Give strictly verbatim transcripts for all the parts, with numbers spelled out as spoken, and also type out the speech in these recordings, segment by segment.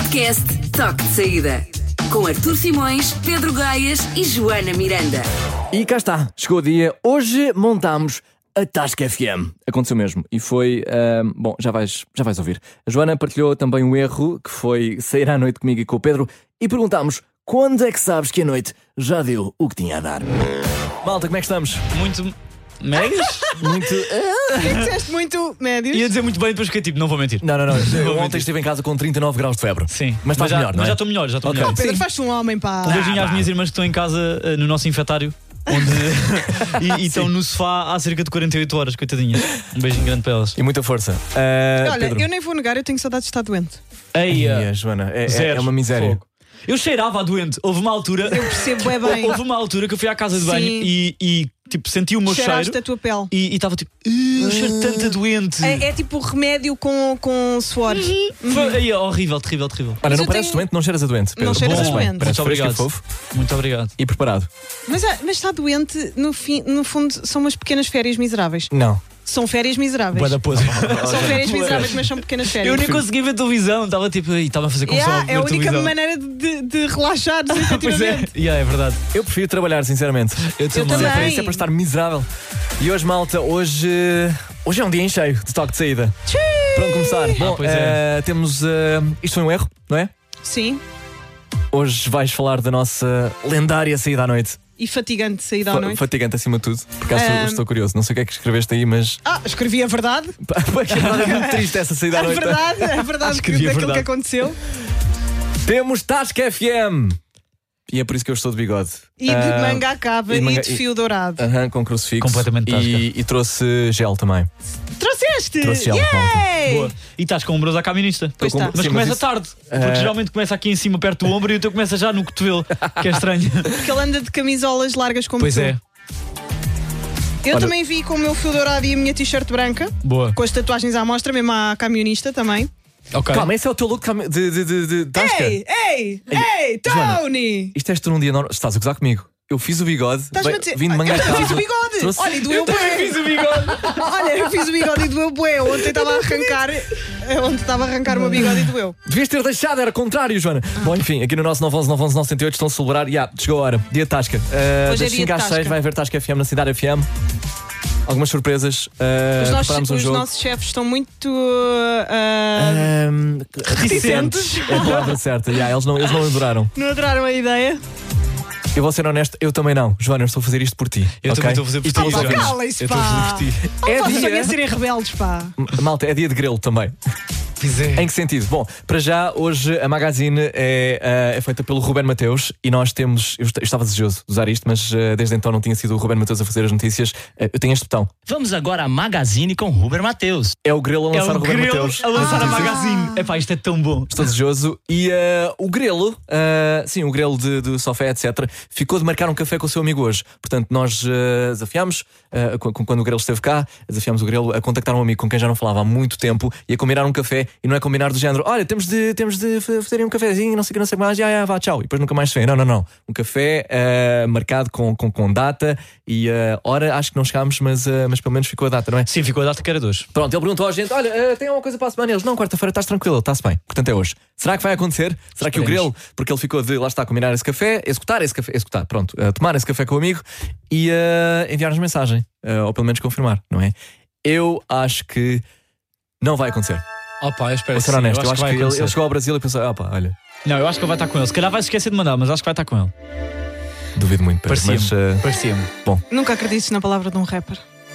Podcast Toque de Saída. Com Artur Simões, Pedro Gaias e Joana Miranda. E cá está, chegou o dia. Hoje montámos a Tasca F M. Aconteceu mesmo. E foi... Uh, bom, já vais, já vais ouvir. A Joana partilhou também um erro, que foi sair à noite comigo e com o Pedro. E perguntámos, quando é que sabes que a noite já deu o que tinha a dar? Malta, como é que estamos? Muito... médios? Muito... O que é que disseste? Muito médios? Ia dizer muito bem, depois fiquei tipo, não vou mentir. Não, não, não. Eu vou ontem mentir. estive em casa com trinta e nove graus de febre. Sim. Mas estás já, melhor, não mas é? já estou melhor, já estou Ok. melhor. Pedro, Sim. faz-te um homem, pá. Um beijinho às minhas irmãs que estão em casa uh, no nosso infetário. Onde... e e estão no sofá há cerca de quarenta e oito horas, coitadinhas. Um beijinho grande para elas. E muita força. Uh, Olha, Pedro. eu nem vou negar, eu tenho saudades de estar doente. Ei, Ai, Joana, é, é, zeros, é uma miséria. fogo. Eu cheirava a doente. Houve uma altura. Eu percebo é bem. Houve uma altura que eu fui à casa de banho Sim. e, e tipo, senti o meu Cheiraste cheiro a tua pele. e estava tipo, "Ih, eu cheiro tanto a doente." É, é tipo remédio com, com suores. Foi, ei, horrível, terrível, terrível. Olha, Mas não eu pareces tenho- doente, não cheiras a doente, Pedro. Não cheiras Pareces a bem, doente. pareces Muito fresco e obrigado. fofo Muito obrigado. e preparado. Mas, ah, mas está doente, no, fim, no fundo, são umas pequenas férias miseráveis. Não. São férias miseráveis. Boa da pose. São férias miseráveis, mas são pequenas férias. Eu nem conseguia ver televisão, estava tipo, "Ei, estava a fazer confusão." Yeah, é a ver única televisão. maneira de, de, de relaxar, Pois é, efetivamente. yeah, é verdade. Eu prefiro trabalhar, sinceramente. Eu Eu Mas é para também. isso, é para estar miserável. E hoje, malta, hoje, hoje é um dia em cheio de toque de saída. Pronto, começar. Bom, pois é. eh, temos. eh, isto foi um erro, não é? Sim. Hoje vais falar da nossa lendária saída à noite. E fatigante saída à Fa- noite. Fatigante acima de tudo. Porque acaso Ahm. estou curioso. Não sei o que é que escreveste aí, mas. Ah, escrevi a verdade. Porque é muito triste essa saída à A noite. verdade, a verdade Escrevi a daquilo verdade. que aconteceu. Temos Tasca F M. E é por isso que eu estou de bigode. E de Ah, manga à cava e e, de manga- de fio dourado. Aham, com crucifixo. Completamente tasca. e, e trouxe gel também. Trouxeste! Trouxe gel, Yay! Boa. E estás com ombros à camionista. Pois com- está. Mas Sim, começa mas isso- tarde. Porque Ah. geralmente começa aqui em cima, perto do ombro, e o teu começa já no cotovelo. Que é estranho. Porque ele anda de camisolas largas como Pois tu. é. Eu Olha- também vi com o meu fio dourado e a minha t-shirt branca, Boa. com as tatuagens à mostra, mesmo à camionista também. Ok. Calma, esse é o teu look de, cam- de, de, de, de Tasca? Ei, ei, ei, Joana. Tony! Isto és tu num dia normal. Estás a gozar comigo? Eu fiz o bigode. Estás-me bem- a dizer. Vim de manga Ah, a eu casa. fiz o bigode! Trouxe- Olha, e doeu bué! Fiz o bigode. Olha, eu fiz o bigode e doeu bué. Ontem estava a arrancar. Ontem estava a arrancar o meu bigode e doeu. Devias ter deixado, era contrário, Joana. Bom, enfim, aqui no nosso nove um um nove um um nove sete oito estão a celebrar. Já, yeah, chegou a hora. Dia de Tasca. Uh, Hoje é das dia de cinco às Tasca. seis vai haver Tasca F M na Cidade F M. Algumas surpresas. Uh, Os, nossos, preparamos um os jogo. nossos chefes estão muito. ah, Ahm, Reticentes. É a palavra certa. Yeah, eles, não, eles não adoraram. não adoraram a ideia. Eu vou ser honesto, eu também não. Joana, eu estou a fazer isto por ti. Eu ok? também estou a fazer por E ti. todos Pá, os ouvintes. calem-se, Eu estou a fazer pá. por ti. Oh, É vocês dia. também a serem rebeldes, pá. Malta, é dia de grelo também. Pois é. Em que sentido? Bom, para já, hoje a Magazine é, uh, é feita pelo Ruben Mateus e nós temos. Eu est- eu estava desejoso de usar isto, mas uh, desde então não tinha sido o Ruben Mateus a fazer as notícias. Uh, eu tenho este botão. Vamos agora à Magazine com Ruber Mateus. É o grelo a É lançar o o Ruben grelo Mateus. a lançar a Notícias. magazine. Epá, isto é tão bom. Estou desejoso. E uh, o grelo, uh, sim, o grelo de, de sofá, etcétera, ficou de marcar um café com o seu amigo hoje. Portanto, nós uh, desafiámos, uh, qu- quando o grelo esteve cá, desafiámos o grelo a contactar um amigo com quem já não falava há muito tempo e a combinar um café. E não é combinar do género, olha, temos de, temos de fa- fazer um cafezinho, não sei o que, não sei o que mais, já, já, vá, tchau. E depois nunca mais se vê. Não, não, não. Um café uh, marcado com, com, com data e uh, hora, acho que não chegámos, mas, uh, mas pelo menos ficou a data, não é? Sim, ficou a data que era de hoje. Pronto, ele perguntou à gente: olha, uh, tem alguma coisa para a semana? Eles: não, quarta-feira estás tranquilo, está-se bem. Portanto, é hoje. Será que vai acontecer? Será que o Esperemos. grelo, porque ele ficou de lá está a combinar esse café, executar esse café, executar, pronto, uh, tomar esse café com o amigo e uh, enviar-nos mensagem, uh, ou pelo menos confirmar, não é? Eu acho que não vai acontecer. Opa, eu espero Vou ser sim, honesto, eu acho que que, vai ele, acontecer. ele chegou ao Brasil e pensou: ah, pá, olha, Não, eu acho que ele vai estar com ele. Se calhar vai se esquecer de mandar, mas acho que vai estar com ele. duvido muito, Pedro, Parecia-me. mas uh, Parecia-me. Nunca acredites na palavra de um rapper.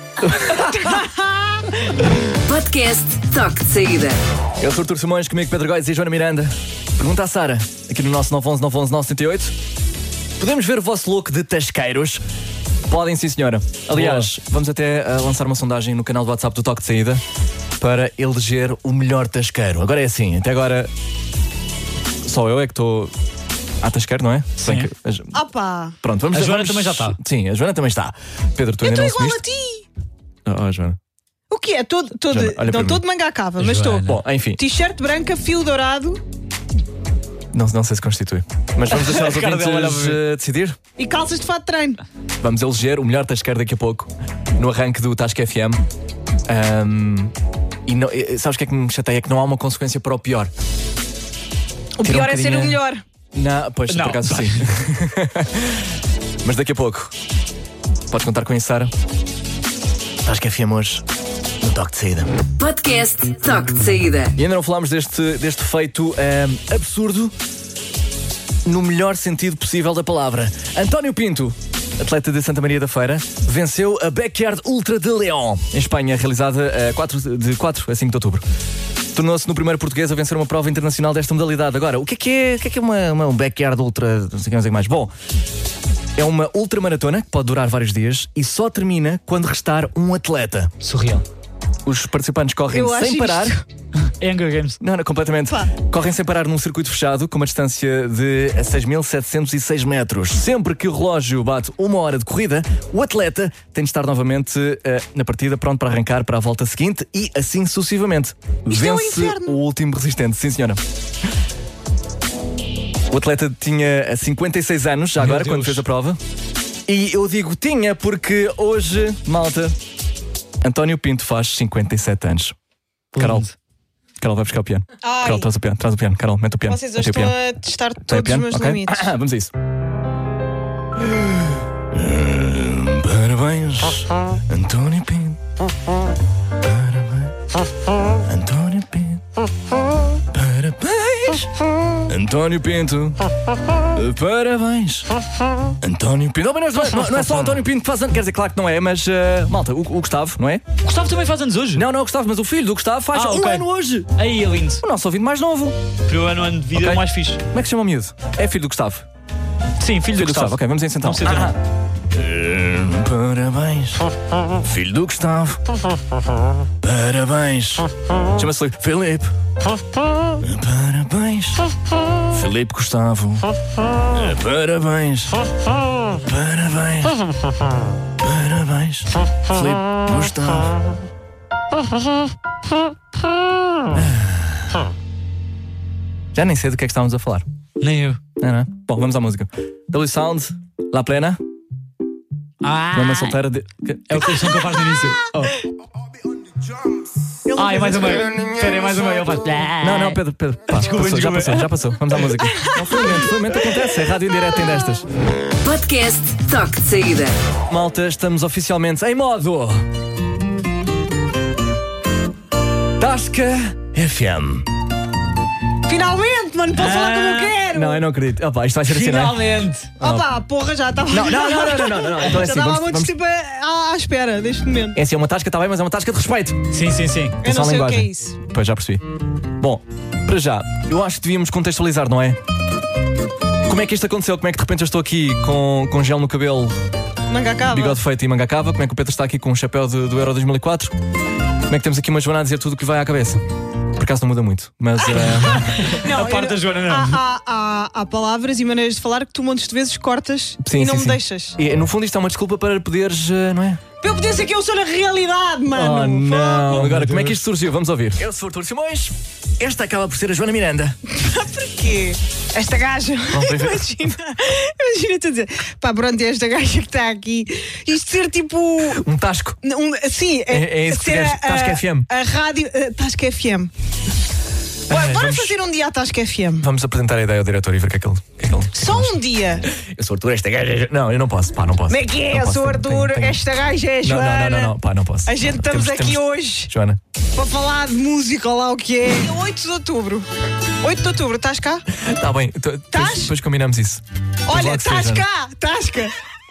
Podcast Toque de Saída. eu sou Artur Simões, comigo Pedro Góis e Joana Miranda. Pergunta à Sara, aqui no nosso nove um um nove um um nove sete oito. Podemos ver o vosso look de tasqueiros? Podem, sim, senhora. Aliás, vamos até uh, lançar uma sondagem no canal do WhatsApp do Toque de Saída para eleger o melhor tasqueiro. Agora é assim, até agora só eu é que estou à tasqueiro, não é? Sim. Bem que- as- Ah pá! Pronto, vamos A Joana vamos- também já está. Sim, a Joana também está. Pedro, tu Eu ainda estou não igual a assumiste? ti! Oh, oh, Joana. O que é? Todo, todo, Joana, olha para não, mim. todo de manga à cava, mas Joana. estou. Bom, enfim, T-shirt branca, fio dourado não, não sei se constitui. Mas vamos deixar os A cara dela olhava ouvintes para mim. uh, decidir. e calças de fato de treino. Vamos eleger o melhor tasqueiro daqui a pouco, no arranque do Tasca F M. Um, e não, eh, sabes o que é que me chateia? É que não há uma consequência para o pior. O Tira um pior é ser o bocadinho- melhor. Não, pois, Não. por acaso sim. Mas daqui a pouco. Podes contar com isso, Sara? Acho que é F M hoje. No toque de saída. Podcast Toque de Saída. E ainda não falámos deste, deste feito ehm, absurdo no melhor sentido possível da palavra. António Pinto, atleta de Santa Maria da Feira, venceu a Backyard Ultra de León, em Espanha, realizada a quatro, de quatro a cinco de outubro. Tornou-se no primeiro português a vencer uma prova internacional desta modalidade. Agora, o que é que é, o que é, que é uma, uma Backyard Ultra, não sei o que, não sei o que mais? Bom, é uma ultramaratona que pode durar vários dias e só termina quando restar um atleta. Surreal. Os participantes correm Eu acho sem parar. isto- É Hunger Games. Não, não, completamente. Pá. Correm sem parar num circuito fechado com uma distância de seis mil setecentos e seis metros. Sempre que o relógio bate uma hora de corrida, o atleta tem de estar novamente eh, na partida, pronto para arrancar para a volta seguinte e assim sucessivamente. Isto é um Vence inferno. o último resistente, sim senhora. O atleta tinha cinquenta e seis anos, já Meu agora, quando Deus. fez a prova. E eu digo tinha porque hoje, malta, António Pinto faz cinquenta e sete anos. Carol, Lindo. Carol vai buscar o piano. Ai. Carol, traz o piano, traz o piano. Carol, mete o piano. Vocês mete hoje o estão piano. a testar Tem o todos os piano? meus Ok? limites. Ah, vamos a isso. Parabéns, António Pinto. Parabéns, António Pinto. Parabéns, António Pinto. Parabéns, António Pinto. Oh, mas não, é- não é só António Pinto que faz anos. Quer dizer, claro que não é, mas eh, malta, o, o Gustavo, não é? O Gustavo também faz anos hoje? Não, não é o Gustavo, mas o filho do Gustavo faz Ah, um ok. ano hoje. Aí é lindo. O nosso ouvido mais novo. Para o ano, ano de vida Ok. mais fixe. Como é que se chama o miúdo? É filho do Gustavo. Sim, filho, Filho do do Gustavo. Gustavo. Ok, vamos a isso então. Não precisa Ah, Parabéns, filho do Gustavo. Parabéns. Chama-se Filipe. Parabéns, Filipe Gustavo. Parabéns. Parabéns. Parabéns, Filipe Gustavo. Já nem sei do que é que estávamos a falar. Nem eu. Não, não. Bom, vamos à música. W Sound, La Plena. Ah, Mama solteira de. que- é o que eles são capazes no início. Oh. Ele Ah, é fez mais assim. uma meio. Espera, é mais uma meio. Ele faz. Não, não, Pedro, Pedro. Pá, Desculpa, passou, já desculpa. passou, já passou. Vamos à música. Não foi um momento, foi um momento que acontece. É rádio em direto, tem destas. Podcast Toque de Saída. Malta, estamos oficialmente em modo. Tasca F M. Finalmente, mano, posso falar como eu quero. Não, eu não acredito. Opa, isto vai ser assim, não é? Finalmente. Opa, porra, já estava. Não, não, não, não, não, não, não, não. Então é Já assim, estava há vamos, muito vamos... tempo à, à espera deste momento. É assim, é uma tasca, está bem, mas é uma tasca de respeito. Sim, sim, sim. Eu Atenção não à sei o que é linguagem. isso. Pois, já percebi. Bom, para já, eu acho que devíamos contextualizar, não é? Como é que isto aconteceu? Como é que de repente eu estou aqui com, com gel no cabelo, Manga cava. bigode feito e manga cava? Como é que o Pedro está aqui com um chapéu de- do Euro dois mil e quatro? Como é que temos aqui uma Joana a dizer tudo o que vai à cabeça? Por acaso não muda muito, mas... eh, Não, A parte eu- da Joana, não. Há, há, há, há palavras e maneiras de falar que tu montes de vezes cortas sim, e não sim, me sim. deixas. E, no fundo isto é uma desculpa para poderes, eh, não é? Para eu poder ser que eu sou na realidade, mano. Oh não! Fogo. Agora, como é que isto surgiu? Vamos ouvir. Eu sou o Artur Simões, esta acaba por ser a Joana Miranda. Porquê? Esta gaja. tem ver. Imagina, imagina-te a dizer, pá, pronto, é esta gaja que está aqui. Isto ser tipo. Um tasco. Um, sim, É- é isso que ser queres, a- Tasca F M. A rádio. a Tasca F M. Bora, Ai, bora vamos- fazer um dia a Tasca F M. Vamos apresentar a ideia ao diretor e ver o que é que ele... o que é que ele- Só um dia. Eu sou o Artur, esta gaja... Não, eu não posso, pá, não posso. Como é que é? Não Eu posso, sou o tenho- Arthur, tenho- tenho- esta gaja é a Não, Joana. não, não, não, não, pá, não posso. A gente estamos Temos- aqui temos- hoje Joana, para falar de música, ou lá o que é. oito de outubro. oito de outubro, estás cá? está bem, então, depois, Tás? depois combinamos isso. Olha, logo estás seja. cá, estás cá.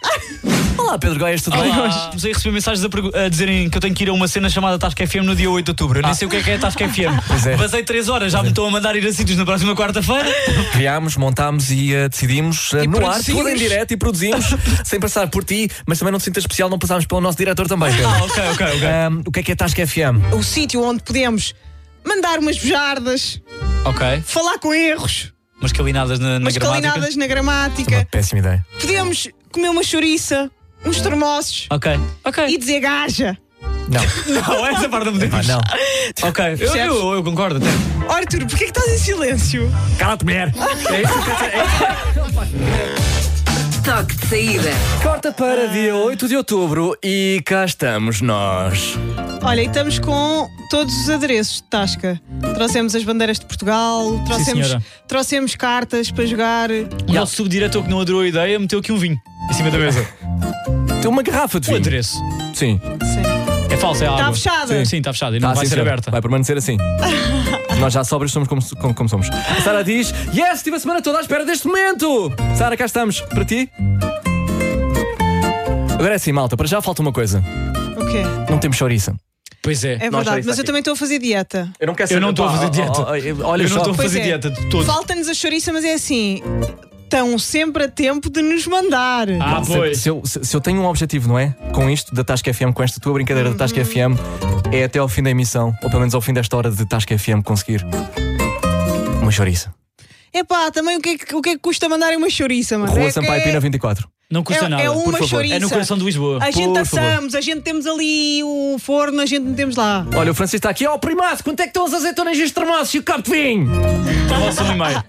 Olá, Pedro Goiás, tudo bem? Olá. Comecei a receber mensagens a, pergu- a dizerem que eu tenho que ir a uma cena chamada Tasca F M no dia oito de outubro. Eu nem sei o que é que é Tasca F M. Pois é. Passei três horas, já me estão a mandar ir a sítios na próxima quarta-feira. Criámos, montámos e uh, decidimos uh, no ar, produzimos. tudo em direto e produzimos, sem passar por ti, mas também não te sintas especial, não passámos pelo nosso diretor também, Pedro. Ah, ok, ok, ok. Um, o que é que é Tasca F M? O sítio onde podemos mandar umas bujardas, Ok. falar com erros, Umas calinadas na, na umas gramática. calinadas na Uma gramática. péssima ideia. Podemos comer uma chouriça, uns termossos Ok, ok. e dizer gaja. Não, Não, essa parte não podemos. ah, não. Ok, eu, Percebes? eu, eu concordo até. Ó, Arthur, porquê que estás em silêncio? Cala-te, mulher! É isso que é- Toque de Saída. Corta para dia oito de outubro e cá estamos nós. Olha, e estamos com todos os adereços de Tasca. Trouxemos as bandeiras de Portugal, trouxemos, senhora. trouxemos cartas para jogar. O nosso subdiretor que não adorou a ideia meteu aqui um vinho em cima da mesa. Tem uma garrafa de O vinho. adereço. Sim. Sim. É falso, é água. Está fechada. Sim, está fechada e não Tá, vai sim, ser senhora. aberta. Vai permanecer assim. Nós já sóbrios somos como, como, como somos. A Sara diz: Yes, estive a semana toda à espera deste momento. Sara, cá estamos. Para ti. Agora é assim, malta. Para já falta uma coisa. O quê? Não temos chouriça. Pois é. É Nós já verdade, isso mas eu aqui. também estou a fazer dieta. Eu não quero Eu não estou a fazer dieta. Olha, Eu só. não estou a Pois fazer é. dieta de todo. Falta-nos a chouriça, mas é assim. Estão sempre a tempo de nos mandar. Ah, Se, pois. se eu, se, se eu tenho um objetivo, não é? Com isto da Tasca F M, com esta tua brincadeira da Tasca F M, é até ao fim da emissão, ou pelo menos ao fim desta hora de Tasca F M, conseguir uma chouriça. Epá, também o que, é que, o que é que custa mandarem uma chouriça, mano? Rua É que Sampaio é- Pina vinte e quatro. Não custa É, nada. é por uma favor. chouriça. É no coração de Lisboa. A gente Por favor. assamos, a gente temos ali o forno, a gente metemos lá. Olha, o Francisco está aqui. Ó, oh, primaço, quanto é que estão as azeitonas e os termossos e o cabo de vinho? Nossa, um e meio.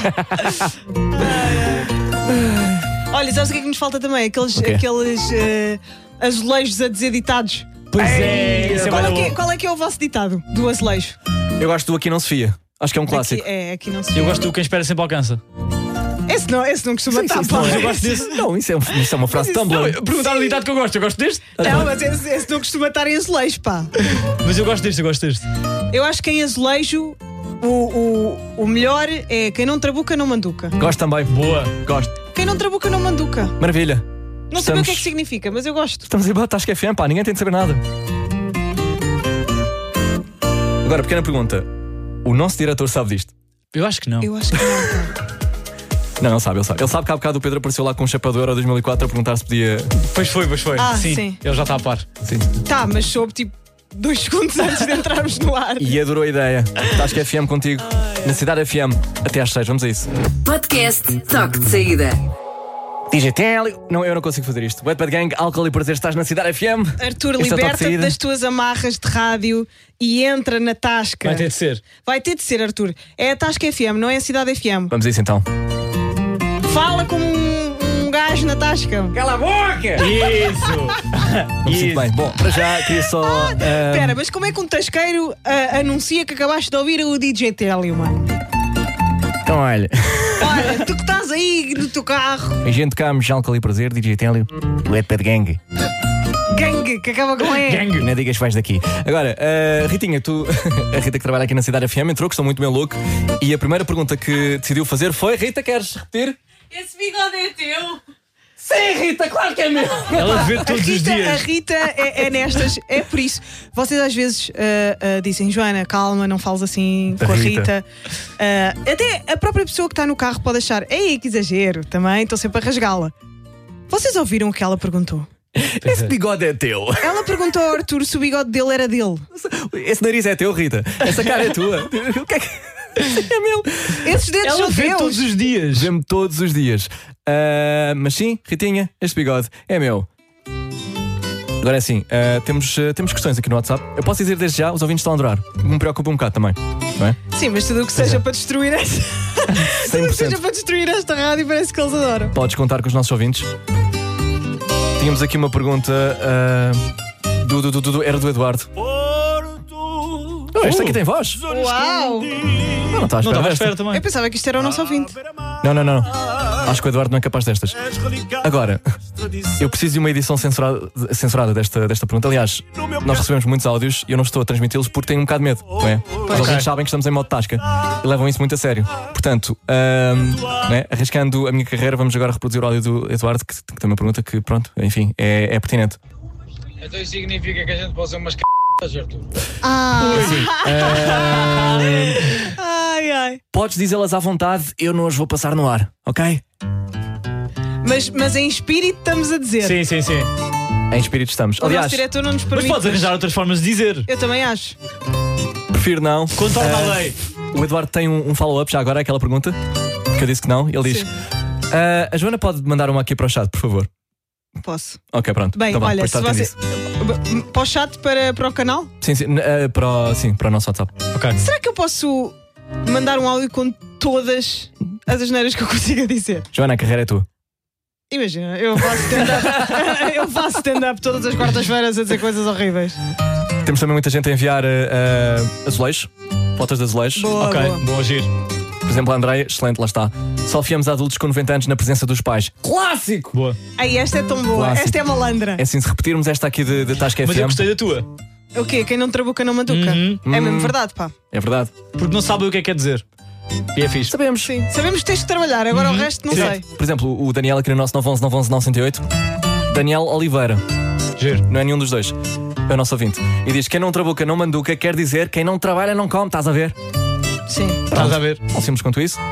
Olha, sabes o que é que nos falta também? Aqueles, O quê? aqueles eh, azulejos a deseditados. Pois é. Isso é Qual é, muito que, bom. qual é que é o vosso ditado do azulejo? Eu gosto do Aqui Não Se Fia. Acho que é um clássico. Aqui, é, aqui não se Eu gosto do quem espera sempre alcança. Esse não, esse não costuma Sim, estar. sim, pá. não, eu gosto desse. Não, isso é, um- isso é uma frase Mas isso Tumblr. Perguntaram o ditado que eu gosto. Eu gosto deste. Não, mas esse, esse não costuma estar em azulejo, pá. Mas eu gosto deste, eu gosto deste. Eu acho que em azulejo o, o, o melhor é quem não trabuca não manduca. Gosto também. Boa. Gosto. Quem não trabuca não manduca. Maravilha. Não sei o que é Estamos- que significa, mas eu gosto. Estamos em Tasca F M, pá. Ninguém tem de saber nada. Agora, pequena pergunta. O nosso diretor sabe disto? Eu acho que não. Eu acho que não, pá. Não, ele sabe, ele sabe. Ele sabe que há bocado o Pedro apareceu lá com um chapéu de Euro dois mil e quatro a perguntar se podia. Pois foi, pois foi. Ah, sim, sim. Ele já está a par. Sim. Tá, mas soube tipo dois segundos antes de entrarmos no ar. E adorou a ideia. Tasca F M contigo. Na Cidade F M. Até às seis, vamos a isso. Podcast Toque de Saída. D J Telly. Não, eu não consigo fazer isto. Wet Bad Gang, álcool e prazer, estás na Cidade F M. Arthur, Este é o toque de liberta-te saída. das tuas amarras de rádio e entra na Tasca. Vai ter de ser. Vai ter de ser, Arthur. É a Tasca F M, não é a Cidade F M. Vamos a isso então. Fala como um, um gajo na Tasca. Cala a boca! Isso! Me sinto Isso. bem. Bom, para já queria só. ah, Espera, mas como é que um tasqueiro ah, anuncia que acabaste de ouvir o D J Télio, mano? Então, olha. Olha, tu que estás aí no teu carro, A gente tocámos álcool e prazer, D J Telly. Wet Bad Gang. gangue, que acaba com E. Gangue. Não digas que vais daqui. Agora, ah, Ritinha, tu. A Rita que trabalha aqui na Cidade F M entrou, que estou muito maluco. E a primeira pergunta que decidiu fazer foi: Rita, queres repetir? Esse bigode é teu. Sim, Rita, claro que é meu! Ela vê A todos os Rita, a dias. Rita é, é nestas, é por isso. Vocês às vezes ah, ah, dizem, Joana, calma, não fales assim Da com a Rita. Rita. Ah, até a própria pessoa que está no carro pode achar, ei, que exagero, também estou sempre a rasgá-la. Vocês ouviram o que ela perguntou? Esse bigode é teu. Ela perguntou ao Arthur se o bigode dele era dele. Esse nariz é teu, Rita. Essa cara é tua. O que é que. É meu. Esses dedos Ela são vê teus. todos os dias. Vê-me todos os dias. Ah, mas sim, Ritinha, este bigode é meu. Agora é assim, ah, temos, ah, temos questões aqui no WhatsApp. Eu posso dizer desde já, os ouvintes estão a adorar. Me preocupa um bocado também, não é? Sim, mas tudo o que seja para destruir esta. tudo cem o por que seja cento. para destruir esta rádio parece que eles adoram. Podes contar com os nossos ouvintes. Tínhamos aqui uma pergunta ah, do, do, do, do- era do Eduardo. Oh, este aqui tem voz. Uau! Não, não está à Não espera estava à desta. espera também. Eu pensava que isto era o nosso ouvinte. Não, não, não, não. Acho que o Eduardo não é capaz destas. Agora, eu preciso de uma edição censurada, censurada desta, desta pergunta. Aliás, nós recebemos muitos áudios e eu não estou a transmiti-los porque tenho um bocado de medo, não é? Os ouvintes sabem que estamos em modo tasca e levam isso muito a sério. Portanto, ahm, não é? Arriscando a minha carreira, vamos agora reproduzir o áudio do Eduardo, que, que tem uma pergunta que, pronto, enfim, é, é pertinente. Então isso significa que a gente pode ser umas c****, Arthur. Ah, Sim. Ahm, ai, ai. podes dizê-las à vontade, eu não as vou passar no ar, ok? Mas, mas em espírito estamos a dizer. Sim, sim, sim. Em espírito estamos. O Aliás, nosso diretor não nos Mas permite. podes arranjar outras formas de dizer. Eu também acho. prefiro não. Conforme Ah, a lei. O Eduardo tem um, um follow-up já agora, aquela pergunta que eu disse que não. Ele diz: Sim. "Ah, a Joana pode mandar uma aqui para o chat, por favor." Posso. Ok, pronto. Bem, Então vá, olha, depois se tratem você. disso. Para o chat, para, para o canal? Sim, sim, n- ah, para, o, sim, para o nosso WhatsApp. Ok. Será que eu posso mandar um áudio com todas as asneiras que eu consiga dizer? Joana, a carreira é tua. Imagina, eu faço stand-up eu faço stand-up todas as quartas-feiras a dizer coisas horríveis. Temos também muita gente a enviar uh, uh, azulejos, fotos de azulejos. Boa, Ok, boa. boa agir. Por exemplo, a Andreia, excelente, lá está. Só fiamos a adultos com noventa anos na presença dos pais. Clássico! Boa. Ai, esta é tão boa. Clássico. Esta é malandra. É assim, se repetirmos esta aqui de, de Tasca Mas F M. eu gostei da tua. O quê? Quem não trabuca não manduca. Uhum. É mesmo verdade, pá. É verdade. Porque não sabem o que é que quer dizer. E é fixe. Sabemos. Sim. Sabemos que tens de trabalhar, agora o resto não sei. Por exemplo, o Daniel aqui no nosso nove um um nove um um nove zero oito. Daniel Oliveira. Giro. Não é nenhum dos dois. É o nosso ouvinte. E diz: quem não trabuca não manduca, quer dizer quem não trabalha não come. Estás a ver? Sim. Estás a ver? Tão simples quanto isso.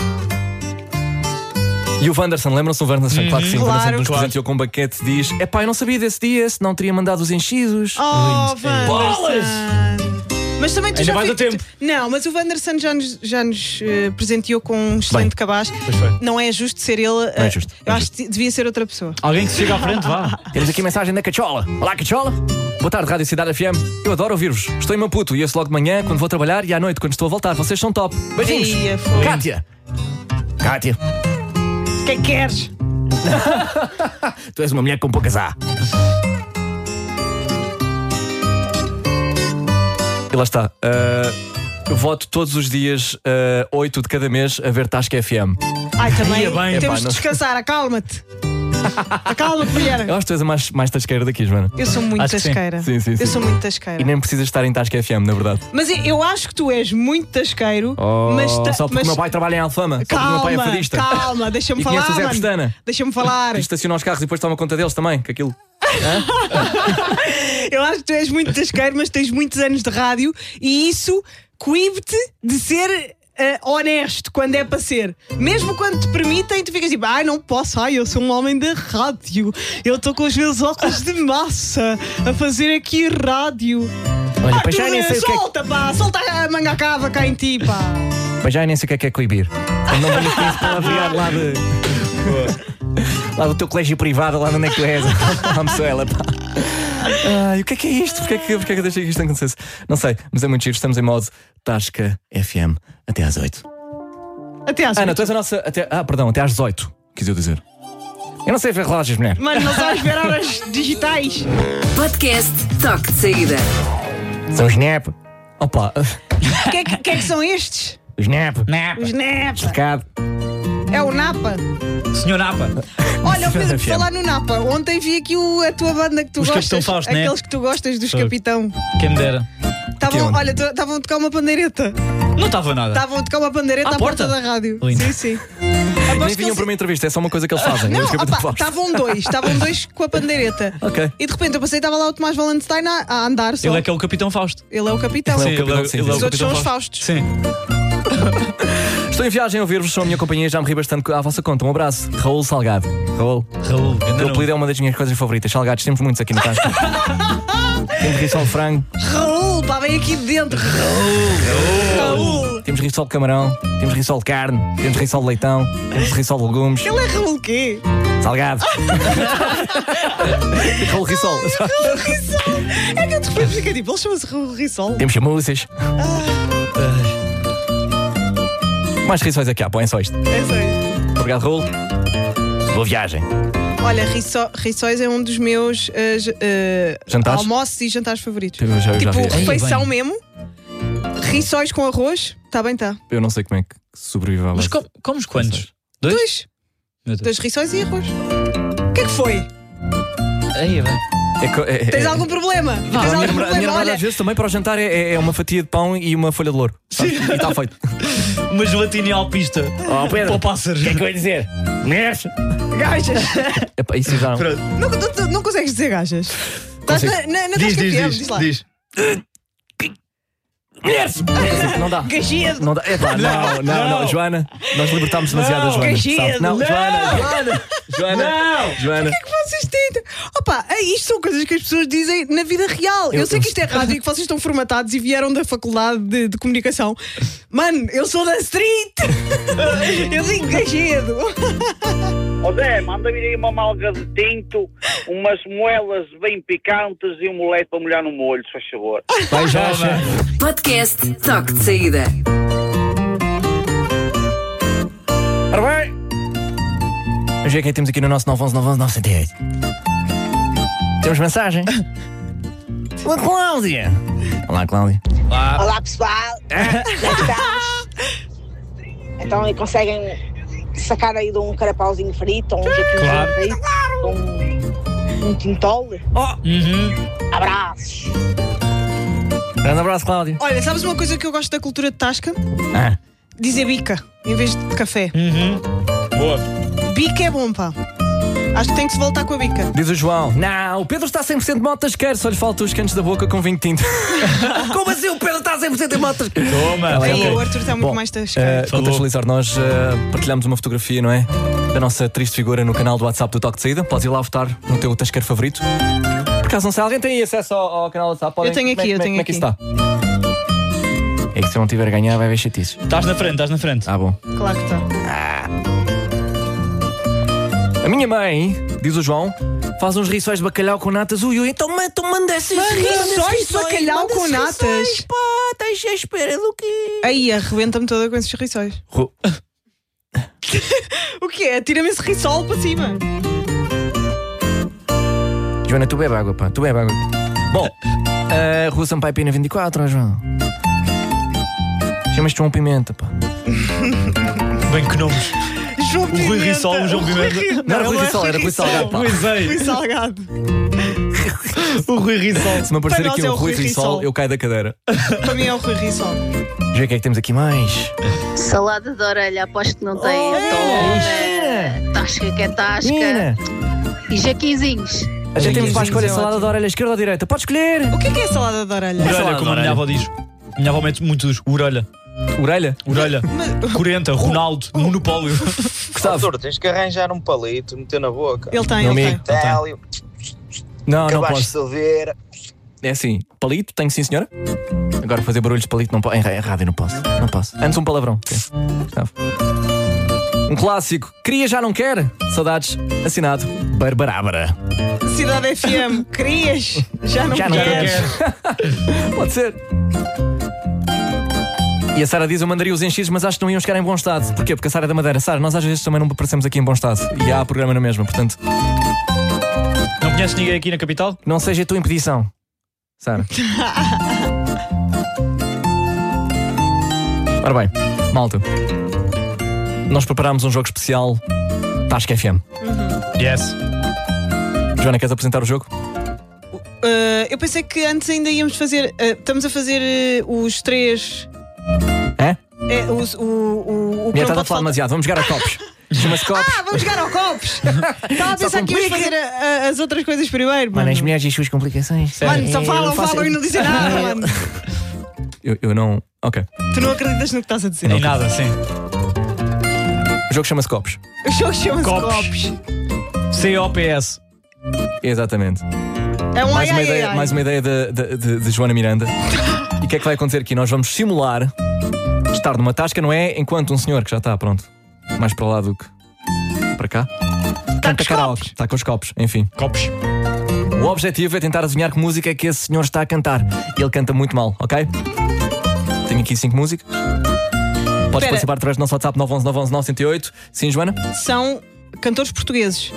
E o Wanderson, lembram-se do Wanderson? Claro que sim, o Claro. Wanderson nos Claro. presenteou com um banquete. Diz: epá, eu não sabia desse dia, se não teria mandado os enchidos. Oh, Bolas! Wanderson. Mas também tu Ainda já vai fi- dar tempo. Não, mas o Wanderson já nos, já nos eh, presenteou com um excelente Bem. cabaz. Pois foi. Não é justo ser ele. Não é eh, justo, Eu não é acho que devia ser outra pessoa. Alguém que se chega à frente, vá. Temos aqui mensagem da Cachola. Olá, Cachola. Boa tarde, Rádio Cidade F M. Eu adoro ouvir-vos. Estou em meu puto e ouço logo de manhã quando vou trabalhar e à noite quando estou a voltar. Vocês são top. Beijinhos. Ia, foi. Kátia. Kátia, O que é que queres? tu és uma mulher com poucas A. E lá está. Uh, eu voto todos os dias, uh, oito de cada mês, a ver Tasca F M. Ai, também. Ia bem. Temos Epá, de não- descansar, acalma-te. Acalma-te, mulher. Eu acho que tu és a mais, mais tasqueira daqui, Joana. Eu sou muito Acho que sim. tasqueira. Sim, sim, sim. Eu sou muito tasqueira. E nem precisas estar em Tasca F M, na verdade. Mas eu- eu acho que tu és muito tasqueiro. Oh, mas ta- só porque mas- o meu pai trabalha em Alfama. Só porque o meu pai é Calma, fadista. calma, deixa-me E falar. conhece o Zé mano. Pestana. Deixa-me falar. Que estaciona os carros e depois toma conta deles também, que aquilo. Eu acho que tu és muito tasqueiro, mas tens muitos anos de rádio e isso coíbe-te de ser eh, honesto quando é para ser. Mesmo quando te permitem, tu ficas tipo, ai, não posso, ai, eu sou um homem da rádio, eu estou com os meus óculos de massa a fazer aqui rádio. Olha, Ah, para tu, já nem sei o que é que- solta, pá, solta a manga cava cá em ti, pá. Mas já nem sei o que é que é coibir. Eu não venho com esse palavreado lá de. Lá do teu colégio privado, lá onde é que tu és? A Moçoela, pá. Ai, o que é que é isto? Porquê é que, porquê é que eu deixei que isto acontecesse? Não sei, mas é muito giro. Estamos em modo Tasca F M até às oito. Até às Ana, tu és a nossa. Até, ah, perdão, até às dezoito, quis eu dizer. Eu não sei ver relógios, mulher. Mano, não sabes ver horas digitais. Podcast Toque de Saída. São os Snap. Opa, O que, é que, que é que são estes? os Snap. Os Napa. Mercado. É o Napa. Senhor Napa. Olha, Pedro, por F M. falar no Napa, ontem vi aqui o- a tua banda que tu Os gostas. Capitão Fausto, né? Aqueles que tu gostas dos Foi. Capitão. Quem me dera. Estavam, onde? olha, tu- estavam a tocar uma pandeireta. Não estava nada. Estavam a tocar uma pandeireta À à porta, porta? da rádio. Lindo. Sim, sim. Nem Aposto que vinham eles- para uma entrevista, é só uma coisa que eles fazem. Não, Os Capitão opa, Fausto. estavam dois, estavam dois com a pandeireta. Ok. E de repente eu passei, estava lá o Tomás Valenstein a, a andar só. Ele é que é o Capitão Fausto. Ele é o capitão. Ele é o Sim, capitão, ele sim, é- ele é sim. o Os outros Capitão são os Fausto. Faustos. Sim. Estou em viagem a ouvir-vos, sou a minha companhia, já me ri bastante à vossa conta. Um abraço. Raul Salgado. Raul. Raul, O teu apelido é uma das minhas coisas favoritas. Salgados, temos muitos aqui no Tasca. Temos rissol de frango, Raul, pá, vem aqui de dentro. Raul. Raul. temos rissol de camarão, temos rissol de carne, temos rissol de leitão, temos rissol de legumes. Ele é Raul o quê? Salgado. Raul Rissol. É que eu de repente fiquei tipo, ele chama-se Raul Rissol. Temos chamuças. Mais rissóis aqui há, põe só isto. É sério. Obrigado, Raul. Boa viagem. Olha, riçó- rissóis é um dos meus eh, j- eh, Jantares? almoços e jantares favoritos. Eu já- eu já tipo, vi. refeição Ei, bem. mesmo. Rissóis com arroz. Está bem, está. Eu não sei como é que sobrevive à Mas base. com, comes quantos? Dois? Dois. Meu Deus. Dois rissóis e arroz. O que é que foi? Ei, bem. É co- é- Tens é- algum problema? A Tens minha algum namorada, a minha problema? namorada Olha, às vezes também para o jantar é, é- é uma fatia de pão e uma folha de louro. sabes? E está feito. Uma gelatina alpista. Oh, Pedro, Para o pássaro. o que é que eu ia dizer? Mulheres? gajas. Epá, isso já não. Pronto. não, não, não consegues dizer gajas. Estás na, Consigo. na, na Diz, Tasca diz, F M, diz, lá. diz. Mulheres! Não dá. Gajedo. Não dá. Epá, não, não, não, Joana, nós libertámos demasiado a Joana. Gajedo, sabe? Não, não. Joana, Joana, Joana, Não. Joana. O que é que vocês têm? Opa, é, isto são coisas que as pessoas dizem na vida real. Eu, Eu- sei eu- que isto é rádio e que vocês estão formatados e vieram da faculdade de, de comunicação. Mano, eu sou da street! Eu digo gajedo! Ó Zé, manda vir aí uma malga de tinto, umas moelas bem picantes e um molete para molhar no molho, se faz favor. Vai já, chefe. Podcast Toque de Saída. Ora bem. Vamos ver quem temos aqui no nosso nove um um nove um nove zero oito. Temos mensagem? Olá, Cláudia. Olá, Cláudia. Olá pessoal, já estamos. Então aí conseguem sacar aí de um carapauzinho frito, ou um jaquinho Claro. frito, com um, um tintol. Oh. Uhum. Abraços. Grande abraço, Cláudia. Olha, sabes uma coisa que eu gosto da cultura de Tasca? Ah. Dizer bica em vez de café. Uhum. Boa. Bica é bom, pá. Acho que tem que se voltar com a bica. Diz o João. Não, o Pedro está cem por cento de motas quer, só lhe falta os cantos da boca com vinho tinto. Como assim o Pedro está cem por cento em motas? Toma. Ela é Aí, ok. o Arthur está muito Bom, mais tasca. Uh, contextualizar, nós uh, partilhamos uma fotografia, não é? Da nossa triste figura no canal do WhatsApp do Toque de Saída. Podes ir lá votar no teu tasqueiro favorito. Por acaso não sei, alguém tem acesso ao, ao canal do WhatsApp? Podem- Eu tenho como é- aqui, eu como é- tenho como é que aqui. isso está? É que se eu não tiver a ganhar vai haver chatices. Estás na frente, estás na frente. Ah, bom. Claro que está. A minha mãe, diz o João, faz uns rissóis de bacalhau com natas. Ui, ui, então, então manda esses rissóis de bacalhau manda com esses natas? rissóis, pá, estás à espera do quê? Aí, arrebenta-me toda com esses rissóis. Ru- O quê? Tira-me esse rissol para cima. Joana, tu bebe água, pá, tu bebe água. Bom, uh, Rua Sampaio Pina vinte e quatro, ó, João. Chamas-te João Pimenta, pá. Bem que nomes. João O Rui Rissol, o João Pimenta. Não era Rui ele é Rissol, era Rui Salgado, pá. Rui Zei. Rui Salgado. O Rui Rissol. Se me aparecer Para aqui nós é um o Rui Rui Rissol, Rissol. eu caio da cadeira. Para mim é o Rui Rissol. Já o que é que temos aqui mais? Salada de orelha, aposto que não tem. Oh, Toma. Tasca que é tasca. Menina, E jaquizinhos. a gente temos para a escolha é salada ótimo. da orelha esquerda ou direita. Pode escolher. O que é que é salada de orelha? Orelha, Salada como a de minha orelha. avó diz. Minha avó mete muitos. Orelha. Orelha? Orelha. quarenta, Ronaldo, Monopólio. Gustavo? Doutor, tens que arranjar um palito, meter na boca. Ele tem, Meu ele amigo. tem. Télio, Não, não acabaste de posso. silveira. É assim, palito, tenho sim, senhora. Agora fazer barulhos de palito não posso. Em ra- em rádio não posso. Não posso. Antes um palavrão. Sim. Gustavo. Um clássico. Queria, já não quer. Saudades. Assinado. Barbarábara. Cidade F M. Querias? Já não Já não queres. queres. Pode ser. E a Sara diz: eu mandaria os enchidos, mas acho que não iam chegar em bom estado. Porquê? Porque a Sara é da Madeira. Sara, nós às vezes também não aparecemos aqui em bom estado. E há programa na mesma, portanto, Não conheces ninguém aqui na capital? não seja a tua impedição, Sara. Ora bem, malta, nós preparámos um jogo especial Tasca F M. Yes. Joana, queres apresentar o jogo? Uh, eu pensei que antes ainda íamos fazer. uh, estamos a fazer uh, os três. É? É, os, o, o, o que Já não estás a pode falar faltar. demasiado. Vamos jogar a copos. Chama-se copos. Ah, vamos jogar ao copos! Estava a pensar que íamos fazer a- a- as outras coisas primeiro. Mano, Mano, as mulheres e as suas complicações. Mano, só É, falam, eu faço- falam e não dizem nada, mano. Eu, eu não. Ok. Tu não acreditas no que estás a dizer. Nem nada, sim. O jogo chama-se copos. O jogo chama-se Copos. copos. C O P S. Exatamente. É um Mais ai, uma ai, ideia, ai. mais uma ideia de, de- de- de Joana Miranda. E o que é que vai acontecer aqui? Nós vamos simular estar numa tasca, não é? Enquanto um senhor que já está, pronto, mais para lá do que para cá, Tá com canta os karaoke. copos. Está com os copos, enfim. Copos. O objetivo é tentar adivinhar que música é que esse senhor está a cantar. E ele canta muito mal, ok? Tenho aqui cinco músicas. Podes Espera. participar através do nosso WhatsApp nove um um nove um um nove zero oito. Sim, Joana? São cantores portugueses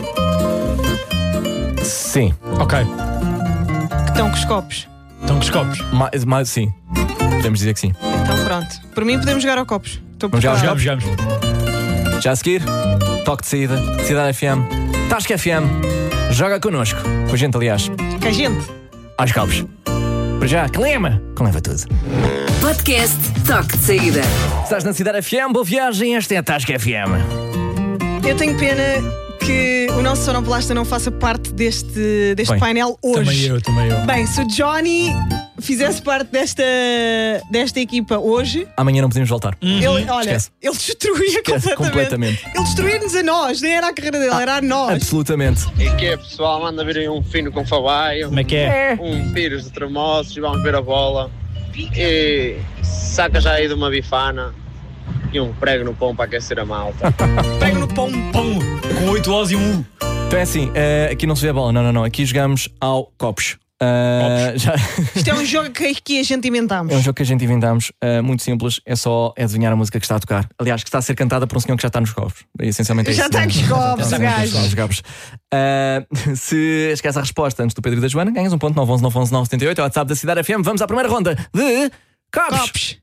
Sim. Ok. que estão com os copos. Estão com os copos. Mais, mais, sim. Podemos dizer que sim. Então pronto. Por mim podemos jogar ao copos. Estou Vamos jogar preparada. Jogamos, jogamos. Já a seguir, toque de saída, Cidade F M, Tasca F M, joga connosco. Com a gente, aliás, Que a gente. aos copos. Para já, que lema, que leva tudo. Podcast Toque de Saída. Estás na Cidade F M, boa viagem, esta é a Tasca F M. Eu tenho pena que o nosso sonoplasta não faça parte deste, deste Bem, painel hoje. Também eu, também eu. Bem, se o Johnny fizesse parte desta, desta equipa hoje, Amanhã não podemos voltar. ele, olha, Uhum. Esquece. ele destruía Esquece completamente. completamente. Ele destruía-nos a nós, nem era a carreira dele, era a nós. Absolutamente. E que é, pessoal? Manda vir aí um fino com fabaio, Como é que é? um pires de tremoços e vamos ver a bola. E saca já aí de uma bifana e um prego no pão para aquecer a malta. Pega no pão. Pão com oito O's e um U. Então é assim, eh, aqui não se vê a bola, não, não, não. Aqui jogamos ao copos. Uh, já... Isto é um jogo que, que a gente inventámos. É um jogo que a gente inventámos, uh, muito simples. É só adivinhar a música que está a tocar. Aliás, que está a ser cantada por um senhor que já está nos copos. E, essencialmente é já isso. está nos copos, nos copos. Uh, se esqueces a resposta antes do Pedro e da Joana, ganhas um ponto. Nove onze nove onze nove setenta e oito. É o WhatsApp da Cidade F M. Vamos à primeira ronda de copos. Copos.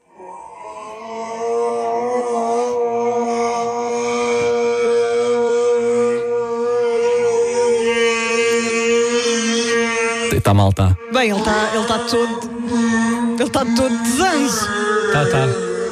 Está mal, está. Bem, ele está ele tá todo. Ele está todo desanzo. Tá, tá.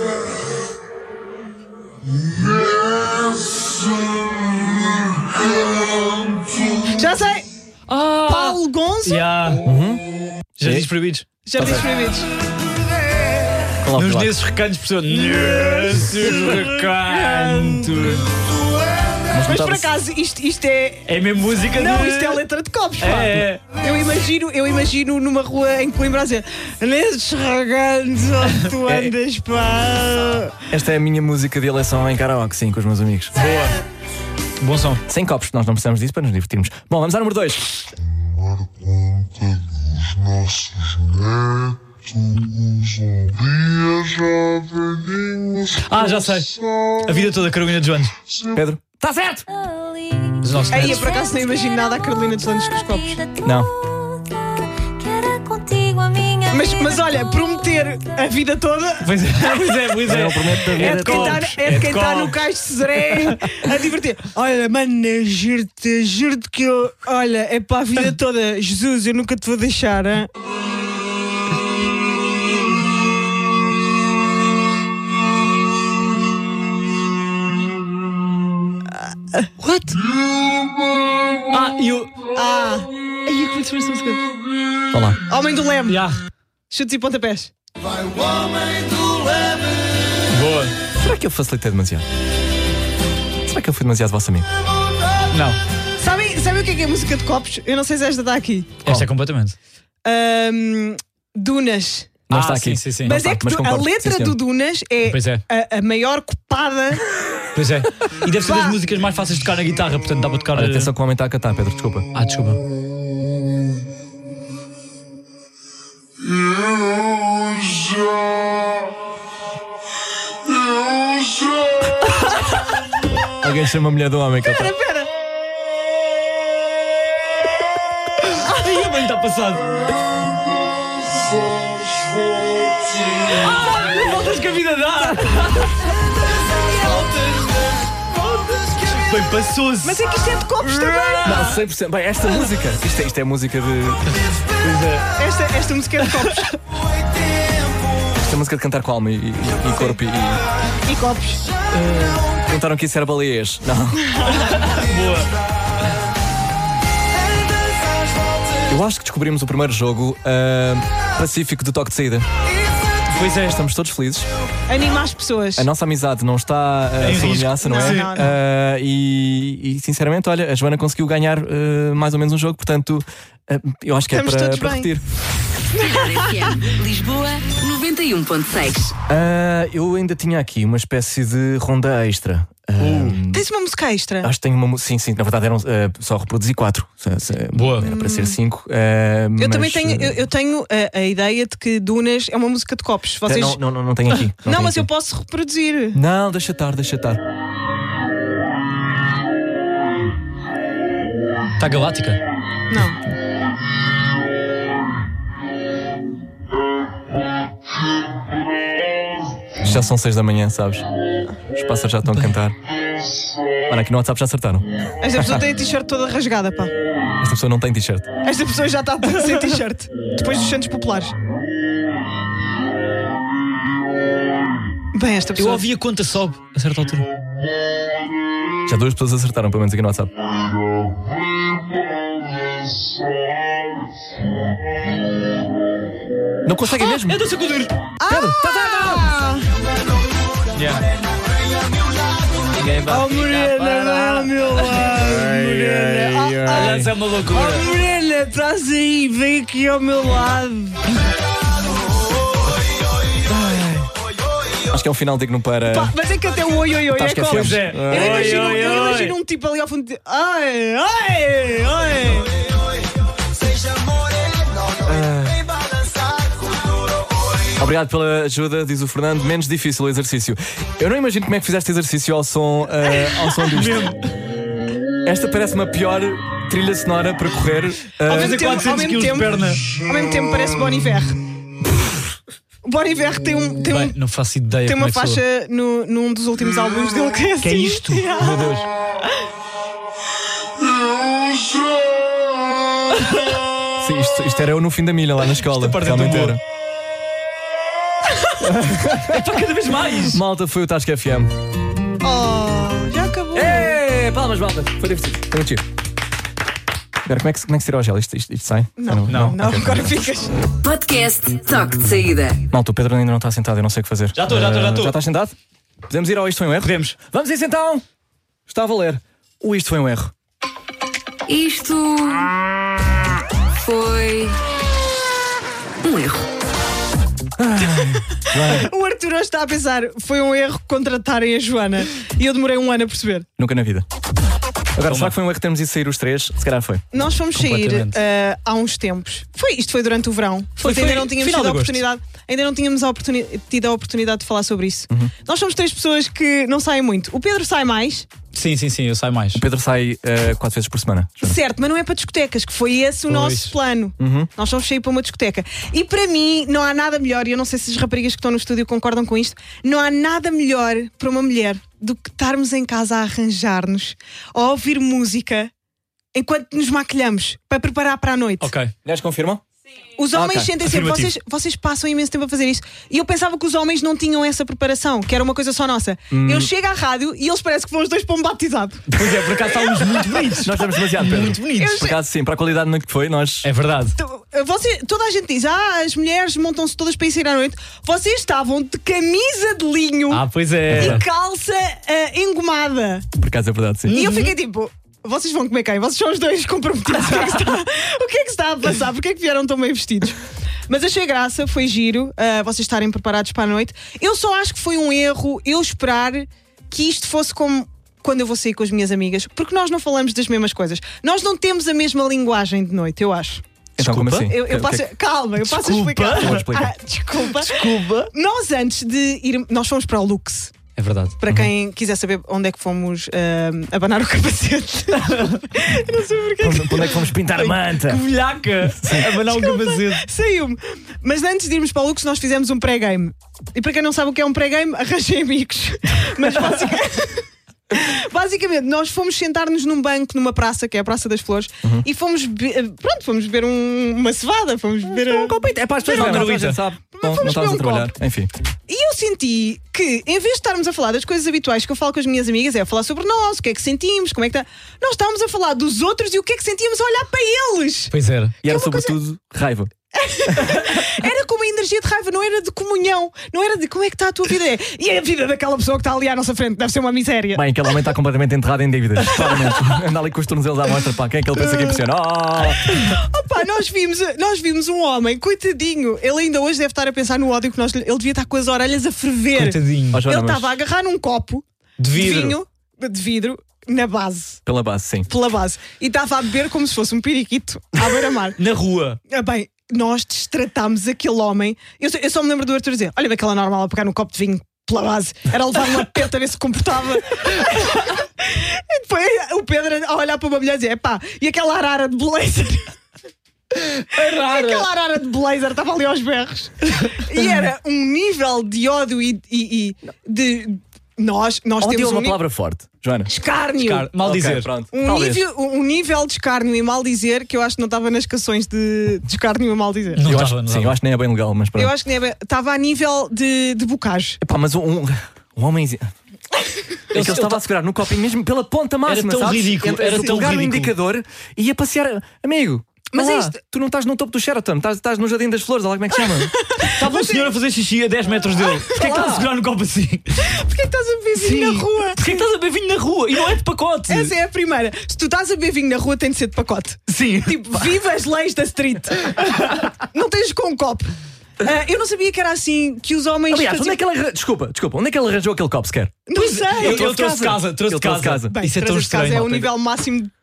Já sei! Ah, Paulo Gonzo. yeah. Uhum. Jardins Proibidos. Já disse proibidos. Nos nesses recantos, pessoal. Nesses recantos. Mas por acaso, isto, isto é. É mesmo música Não, de... isto é letra de copos, pá. É, Eu imagino, eu imagino numa rua em Coimbra a dizer: nesses regantes onde tu É. andas, pá. Esta é a minha música de eleição em karaoke, sim, com os meus amigos. Boa. Bom som. Sem copos, nós não precisamos disso para nos divertirmos. Bom, vamos ao número dois. Tomar conta dos nossos netos, um dia já velhinhos. Ah, já sei. A vida toda, Carolina de Joanes. Pedro. Está certo! Os nossos Aí, netos. por acaso, não imagino nada a Carolina dos Landes com os copos. Não. Mas, mas olha, prometer a vida toda. Pois é, pois é, pois é. Eu prometo a vida É de quem está copos, é de quem de tá no copos. cais de Sodré a divertir. Olha, mano, juro-te, juro-te que eu. Olha, é para a vida toda. Jesus, eu nunca te vou deixar. Hein? What? Ah, e o... Ah! Ai, como é que se chama esta música? Olá. Homem do Leme. Yeah. Chutes e pontapés. Boa. Será que eu facilitei demasiado? Será que eu fui demasiado vosso amigo? Não. Sabem sabe o que é, que é música de copos? Eu não sei se esta está aqui. Esta é completamente. Ahm, Dunas. Não Ah, está aqui. sim, sim, sim. Mas Não é está, que mas tu- a concordo. letra Sim, do senhor. Dunas é, Pois é. A, a maior copada. Pois é. E deve ser Pá. das músicas mais fáceis de tocar na guitarra, portanto dá para tocar... Olha, atenção que o homem está a cantar, Pedro, desculpa. Ah, desculpa. Eu já. Eu já. Alguém chama a mulher do homem que ele Espera, está. espera. Ai, a mãe está passado. Ah, voltas que a vida dá. Bem, passou-se. Mas é que isto é de copos também. Não, cem por cento. Bem, esta música, isto é, isto é música de. Esta, esta música é de copos. Isto é música de cantar com alma e, e- e corpo. E, e E copos. perguntaram que isso era baleias. Não. Boa. Eu acho que descobrimos o primeiro jogo ah, pacífico do toque de saída. Pois é. Estamos todos felizes. Anima as pessoas. A nossa amizade não está uh, Em sob risco. ameaça, não, Não, é? não, não. Ah, e, e sinceramente, olha, a Joana conseguiu ganhar ah, mais ou menos um jogo, portanto, ah, eu acho que é Estamos para, todos para bem. repetir. Cidade F M. Lisboa noventa e um ponto seis. Ah, eu ainda tinha aqui uma espécie de ronda extra. Ah, Tens uma música extra? Acho que tenho uma. mu- Sim, sim, na verdade eram ah, só reproduzi quatro. Se- se- Boa. Era para ser cinco. ah, Eu mas, também tenho, ah, eu, eu tenho a, a ideia de que Dunas é uma música de copos. Vocês... Não, não, não, não tenho aqui. Não, tenho mas eu aqui. posso reproduzir. Não, deixa estar, deixa estar. Está galáctica. Não. Já são seis da manhã, sabes? Os pássaros já estão a cantar. Olha, aqui no WhatsApp já acertaram. Esta pessoa tem a t-shirt toda rasgada, pá. Esta pessoa não tem t-shirt. Esta pessoa já está toda sem t-shirt. Depois dos Santos Populares. Bem, esta Eu pessoa. ouvi a conta sobe a certa altura. Já duas pessoas acertaram, pelo menos aqui no WhatsApp. Não conseguem mesmo? É do seu Pedro. Pedro, tá, tá, tá. Yeah. Oh, Morena, ao meu lado, Morena. Ah, ah, Aliás, é uma loucura. Oh, Morena, estás aí, vem aqui ao meu lado. Acho que é um final digno para. Pá, mas é que até o oi, oi, oi Tá, é como. esquecemos. é. Eu Oi, imagino, oi, eu oi. imagino um tipo ali ao fundo de. Ai, ai, ai. Obrigado pela ajuda, diz o Fernando. Menos difícil o exercício. Eu não imagino como é que fizeste exercício ao som, uh, ao som disto. Esta parece-me a pior trilha sonora para correr. Uh, Ao mesmo tempo, ao mesmo tempo, ao mesmo tempo parece Bon Iver. O Bon Iver tem, um, tem, um, Bem, não faço ideia. tem como uma é que soa. faixa no, num dos últimos álbuns dele que é assim. Que é isto? Meu Deus. Sim, isto, isto era eu no fim da milha lá na escola. Esta parte é Realmente tão boa. era. É para cada vez mais. Malta, foi o Tasca F M. Oh, já acabou. Ei, palmas, malta. Foi divertido. Foi muito giro. Agora, como é que, como é que se tira o gel? Isto, isto, isto sai? Não, não, não, Ok. agora ficas. Podcast Toque de Saída. Malta, o Pedro ainda não está sentado, eu não sei o que fazer. Já estou, já estou, já estou. Já estás sentado? Podemos ir ao Isto Foi um Erro? Podemos. Vamos isso então! Está a valer. O Isto Foi um Erro. Isto foi um erro. O Arthur hoje está a pensar, foi um erro contratarem a Joana. E eu demorei um ano a perceber. Nunca na vida. Agora, será que foi um erro termos ido sair os três? Se calhar foi. Nós fomos sair Completamente. uh, há uns tempos. Foi, isto foi durante o verão. Foi, Portanto, foi ainda não tínhamos final tido a de agosto. oportunidade. Ainda não tínhamos a oportuni- tido a oportunidade de falar sobre isso. Uhum. Nós somos três pessoas que não saem muito. O Pedro sai mais, Sim, sim, sim, eu saio mais. O Pedro sai uh, quatro vezes por semana. certo, mas não é para discotecas, que foi esse o Pois. nosso plano. Uhum. Nós vamos sair para uma discoteca. E para mim, não há nada melhor, e eu não sei se as raparigas que estão no estúdio concordam com isto, não há nada melhor para uma mulher do que estarmos em casa a arranjar-nos, a ouvir música enquanto nos maquilhamos para preparar para a noite. Ok. Mulheres confirmam? Os homens Ok. sentem sempre, Afirmativo. vocês, vocês passam imenso tempo a fazer isso. E eu pensava que os homens não tinham essa preparação, que era uma coisa só nossa. Hum. Eu chego à rádio e eles parecem que vão os dois para um batizado. Pois é, por acaso estávamos muito bonitos. Nós estamos demasiado, Pedro. Muito bonitos. Eu Por acaso, sim, para a qualidade de noite que foi, nós. É verdade. Então, Você, toda a gente diz, ah, as mulheres montam-se todas para ir sair à noite. Vocês estavam de camisa de linho Ah, pois é. e calça ah, engomada. Por acaso é verdade, sim. E eu fiquei tipo, vocês vão comer quem? Vocês são os dois comprometidos. O que é que está, o que é que está a passar? Porquê é que vieram tão bem vestidos? Mas achei graça, foi giro, ah, vocês estarem preparados para a noite. Eu só acho que foi um erro eu esperar que isto fosse como quando eu vou sair com as minhas amigas, porque nós não falamos das mesmas coisas. Nós não temos a mesma linguagem de noite, eu acho. Então, como Desculpa? assim? Eu, eu O que passo, é que- calma, eu passo a Desculpa. explicar. Vou explicar. Ah, desculpa. Desculpa. Nós antes de ir, nós fomos para o Lux. É verdade. Para quem quiser saber onde é que fomos ah, abanar o capacete. Eu não sei porquê. Onde, onde é que fomos pintar a manta? Que velhaca! A banar o capacete. Saiu-me. Mas antes de irmos para o Lux, nós fizemos um pré-game. E para quem não sabe o que é um pré-game, arranjei amigos. Mas basicamente. Basicamente, nós fomos sentar-nos num banco numa praça, que é a Praça das Flores, e fomos be- pronto, fomos beber um- uma cevada, fomos beber Um copinho. É para as pessoas Não, não, não, a gente sabe. Bom, vamos não estás beber a um trabalhar. Enfim. E eu senti que, em vez de estarmos a falar das coisas habituais que eu falo com as minhas amigas, é a falar sobre nós, o que é que sentimos, como é que está. Nós estávamos a falar dos outros e o que é que sentíamos a olhar para eles. Pois era. E era uma coisa- sobretudo raiva. Era com uma energia de raiva, não era de comunhão, não era de como é que está a tua vida. É, e a vida daquela pessoa que está ali à nossa frente deve ser uma miséria. Bem, aquele homem está completamente enterrado em dívidas. Claramente. Anda ali com os tornozelos à mostra. Pá, quem é que ele pensa que impressiona? Oh! Opa, nós vimos, nós vimos um homem, coitadinho, ele ainda hoje deve estar a pensar no ódio que nós lhe- ele devia estar com as orelhas a ferver. Coitadinho. Oh, Joana, Ele mas estava a agarrar num copo De vidro. vinho de vidro na base, pela base, sim. pela base, e estava a beber como se fosse um periquito à beira-mar. Na rua. Ah, bem, nós destratámos aquele homem. Eu, só- eu só me lembro do Arthur dizer: olha-me aquela normal a pegar num copo de vinho pela base. Era levar uma peta a ver se se comportava. E depois o Pedro a olhar para uma mulher e dizer: epá, e aquela arara de blazer? Aquela arara de blazer estava ali aos berros. E era um nível de ódio e, e- e de. Nós, nós Ódio é temos uma um ni- palavra forte, Joana. escárnio. Car- Mal Ok, dizer. pronto. Um Talvez. nível, um nível de escárnio e mal dizer que eu acho que não estava nas canções de, de escárnio e mal dizer. Não Eu estava, acho, não sim, estava. eu acho que nem é bem legal, mas pronto. Eu acho que nem é bem- estava a nível de, de bocage. Epá, mas um, um, um homenzinho. É que ele estava a segurar no copinho mesmo pela ponta máxima, tão sabes? ridículo, Entre- era entre tão lugar no ridículo. indicador e ia passear. Amigo, Mas olá, é isto- tu não estás no topo do Sheraton, estás, estás no Jardim das Flores, olha lá como é que se chama. Estava um senhor a fazer xixi a dez metros dele. Porquê é que estás a segurar no copo assim? Porquê é que estás a beber vinho na rua? Porquê é que estás a beber vinho na rua? E não é de pacote. Essa é a primeira. Se tu estás a beber vinho na rua, tem de ser de pacote. Sim. Tipo, viva as leis da street. Não tens com um copo. Ah, eu não sabia que era assim que os homens. Aliás, faziam- onde é que ele arran- Desculpa, desculpa, onde é que ele arranjou aquele copo sequer? Não sei. Eu, eu trouxe de casa, trouxe de Ele trouxe de casa. casa. Bem, Isso é tão trazer de casa estranho. é o malta. nível máximo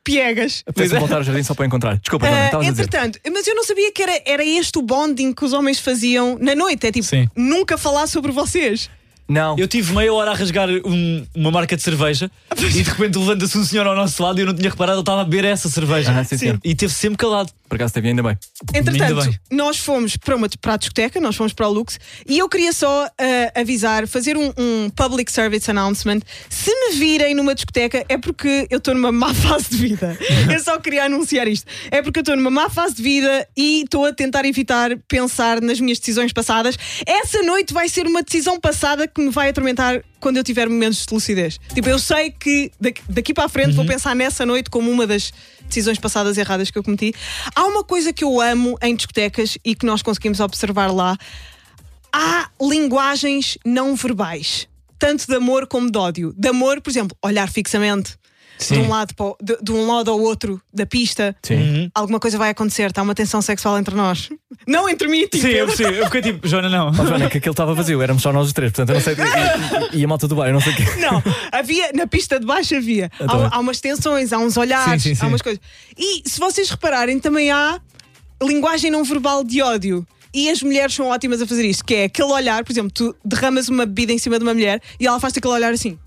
piegas. Apetece voltar ao jardim só para encontrar. Desculpa, Joana, Ah, estavas a dizer. entretanto, mas eu não sabia que era, era este o bonding que os homens faziam na noite. É tipo, Sim. nunca falar sobre vocês. Não. Eu tive meia hora a rasgar um- uma marca de cerveja e de repente levanta-se um senhor ao nosso lado e eu não tinha reparado, ele estava a beber essa cerveja. Ah, sim, senhor. E teve sempre calado. Por acaso teve ainda bem. Ainda Entretanto, bem. nós fomos para, uma, para a discoteca, nós fomos para o Lux e eu queria só ah, avisar, fazer um, um public service announcement. Se me virem numa discoteca é porque eu estou numa má fase de vida. Eu só queria anunciar isto. É porque eu estou numa má fase de vida e estou a tentar evitar pensar nas minhas decisões passadas. Essa noite vai ser uma decisão passada que me vai atormentar quando eu tiver momentos de lucidez. Tipo, eu sei que daqui, daqui para a frente vou pensar nessa noite como uma das decisões passadas erradas que eu cometi. Há uma coisa que eu amo em discotecas e que nós conseguimos observar lá. Há linguagens não verbais, tanto de amor como de ódio. De amor, por exemplo, olhar fixamente de um, lado para o- de, de um lado ao outro da pista. Sim. Alguma coisa vai acontecer, está uma tensão sexual entre nós. Não entre mim e ti, Sim, eu Pedro. percebi. Eu fiquei tipo, Joana, não. Ó, Joana, que aquilo estava vazio, éramos só nós os três, portanto eu não sei. E, e, e a malta do bar, eu não sei o quê. Não, havia, na pista de baixo havia. Eu também. Há, há umas tensões, há uns olhares, Sim, sim, sim. há umas coisas. E se vocês repararem, também há linguagem não verbal de ódio. E as mulheres são ótimas a fazer isto, que é aquele olhar, por exemplo, tu derramas uma bebida em cima de uma mulher e ela faz-te aquele olhar assim.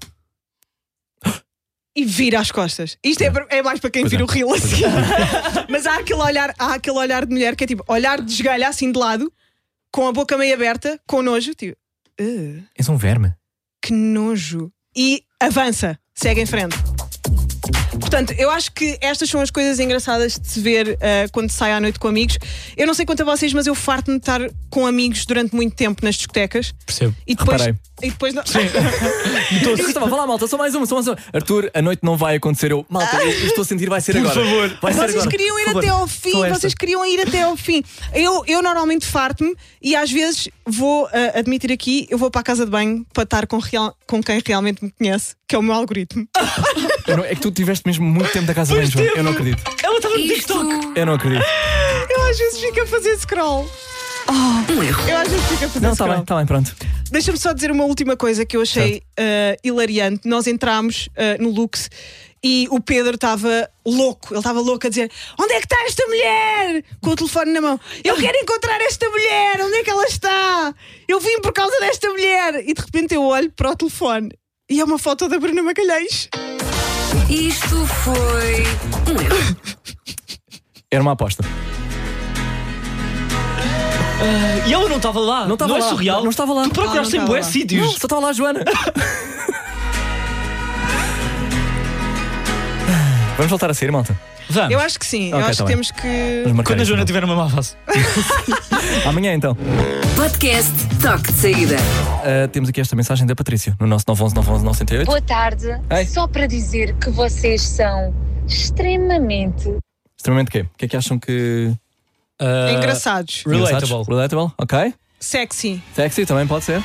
E vira as costas. Isto é, é mais para quem Pois vira é. o reel assim. Mas há aquele olhar, há aquele olhar de mulher que é tipo olhar de esgalha assim de lado, com a boca meio aberta, com nojo, tipo, "Ugh, És um verme. que nojo." E avança, segue em frente. Portanto, eu acho que estas são as coisas engraçadas de se ver uh, quando se sai à noite com amigos. Eu não sei quanto a vocês, mas eu farto-me de estar com amigos durante muito tempo nas discotecas. Percebo. E depois. Reparei. E depois não... Eu estava a falar, malta, só mais uma, só mais uma. Arthur, a noite não vai acontecer. Eu, malta, eu, eu estou a sentir, vai ser Por agora. favor. Vai ser Vocês agora. queriam ir Por favor. até ao fim, Só esta. vocês queriam ir até ao fim. Eu, eu normalmente farto-me e às vezes vou uh, admitir aqui, eu vou para a casa de banho para estar com, real, com quem realmente me conhece, que é o meu algoritmo. Eu não- é que tu tiveste mesmo muito tempo da casa bem, João. Eu não acredito. Ela estava no Isto TikTok. Eu não acredito. Eu às vezes fico a fazer scroll. um erro. Eu às vezes fico a fazer Não, está scroll. bem, está bem, pronto. Deixa-me só dizer uma última coisa que eu achei uh, hilariante. Nós entramos uh, no Lux e o Pedro estava louco. Ele estava louco a dizer: onde é que está esta mulher? Com o telefone na mão. Eu quero encontrar esta mulher. Onde é que ela está? Eu vim por causa desta mulher. E de repente eu olho para o telefone e é uma foto da Bruna Magalhães. Isto foi um erro. Era uma aposta. E ela não estava lá. Não estava é lá. surreal. Não estava lá. Tu procuraste Ah, não em bué estava lá. sítios. Não, só estava lá a Joana. Vamos voltar a sair, malta. Vamos. Eu acho que sim. Ok, eu acho tá que bem. temos que. Vamos marcar Quando a isso, Joana então. tiver uma má fase. Amanhã então. Podcast Toque de Saída. Uh, temos aqui esta mensagem da Patrícia no nosso nove um um nove um um nove zero oito. Boa tarde. Ei. Só para dizer que vocês são extremamente Extremamente quê? O que é que acham que. Ah, Engraçados. Relatable. Relatable, ok. Sexy. Sexy também pode ser.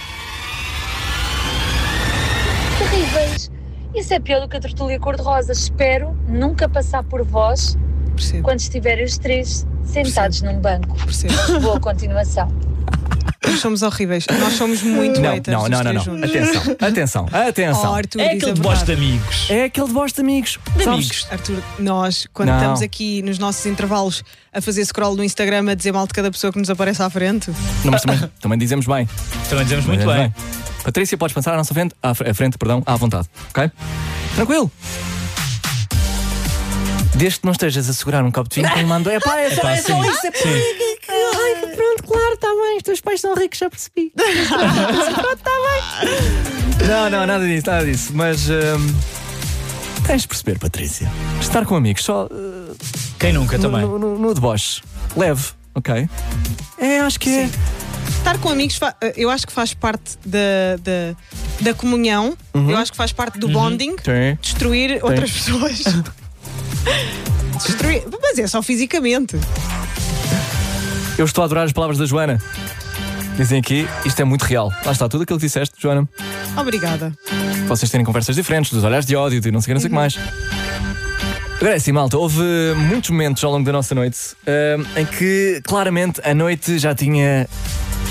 terríveis. Isso é pior do que a tertúlia cor-de-rosa. Espero nunca passar por vós Percebo. quando estiverem os três sentados num banco. Percebo. Boa continuação. Nós somos horríveis. Nós somos muito Não, haters. não, os não, não, três não. juntos. Atenção, atenção, atenção. Oh, Arthur, É diz aquele a de bosta de verdade. amigos. É aquele de voz de amigos. De Sabes? amigos. Arthur, nós, quando Não. estamos aqui nos nossos intervalos a fazer scroll no Instagram a dizer mal de cada pessoa que nos aparece à frente, Não, mas também, também dizemos bem. Também dizemos muito Dizemos bem. Patrícia, podes passar à nossa frente, à fr- à frente, perdão, à vontade, ok? Tranquilo. Desde que não estejas a segurar um copo de vinho, quem mandou é pá, é só, Epá, é só sim. isso, é pá, ai, pronto, claro, está bem, os teus pais são ricos, já percebi. Pronto, está bem. Não, não, nada disso, nada disso, mas hum, tens de perceber, Patrícia. Estar com amigos só uh, Quem nunca no, também. no, no, no deboche, leve, ok? É, acho que é. estar com amigos, fa- eu acho que faz parte da, da, da comunhão, eu acho que faz parte do bonding, Sim. destruir outras pessoas. Destruir, mas é só fisicamente. Eu estou a adorar as palavras da Joana. Dizem aqui, isto é muito real. Lá está, tudo aquilo que disseste, Joana. Obrigada. Vocês terem conversas diferentes, dos olhares de ódio, de não sei o que, não sei o que mais. Agora é assim, malta, houve muitos momentos ao longo da nossa noite hum, em que claramente a noite já tinha.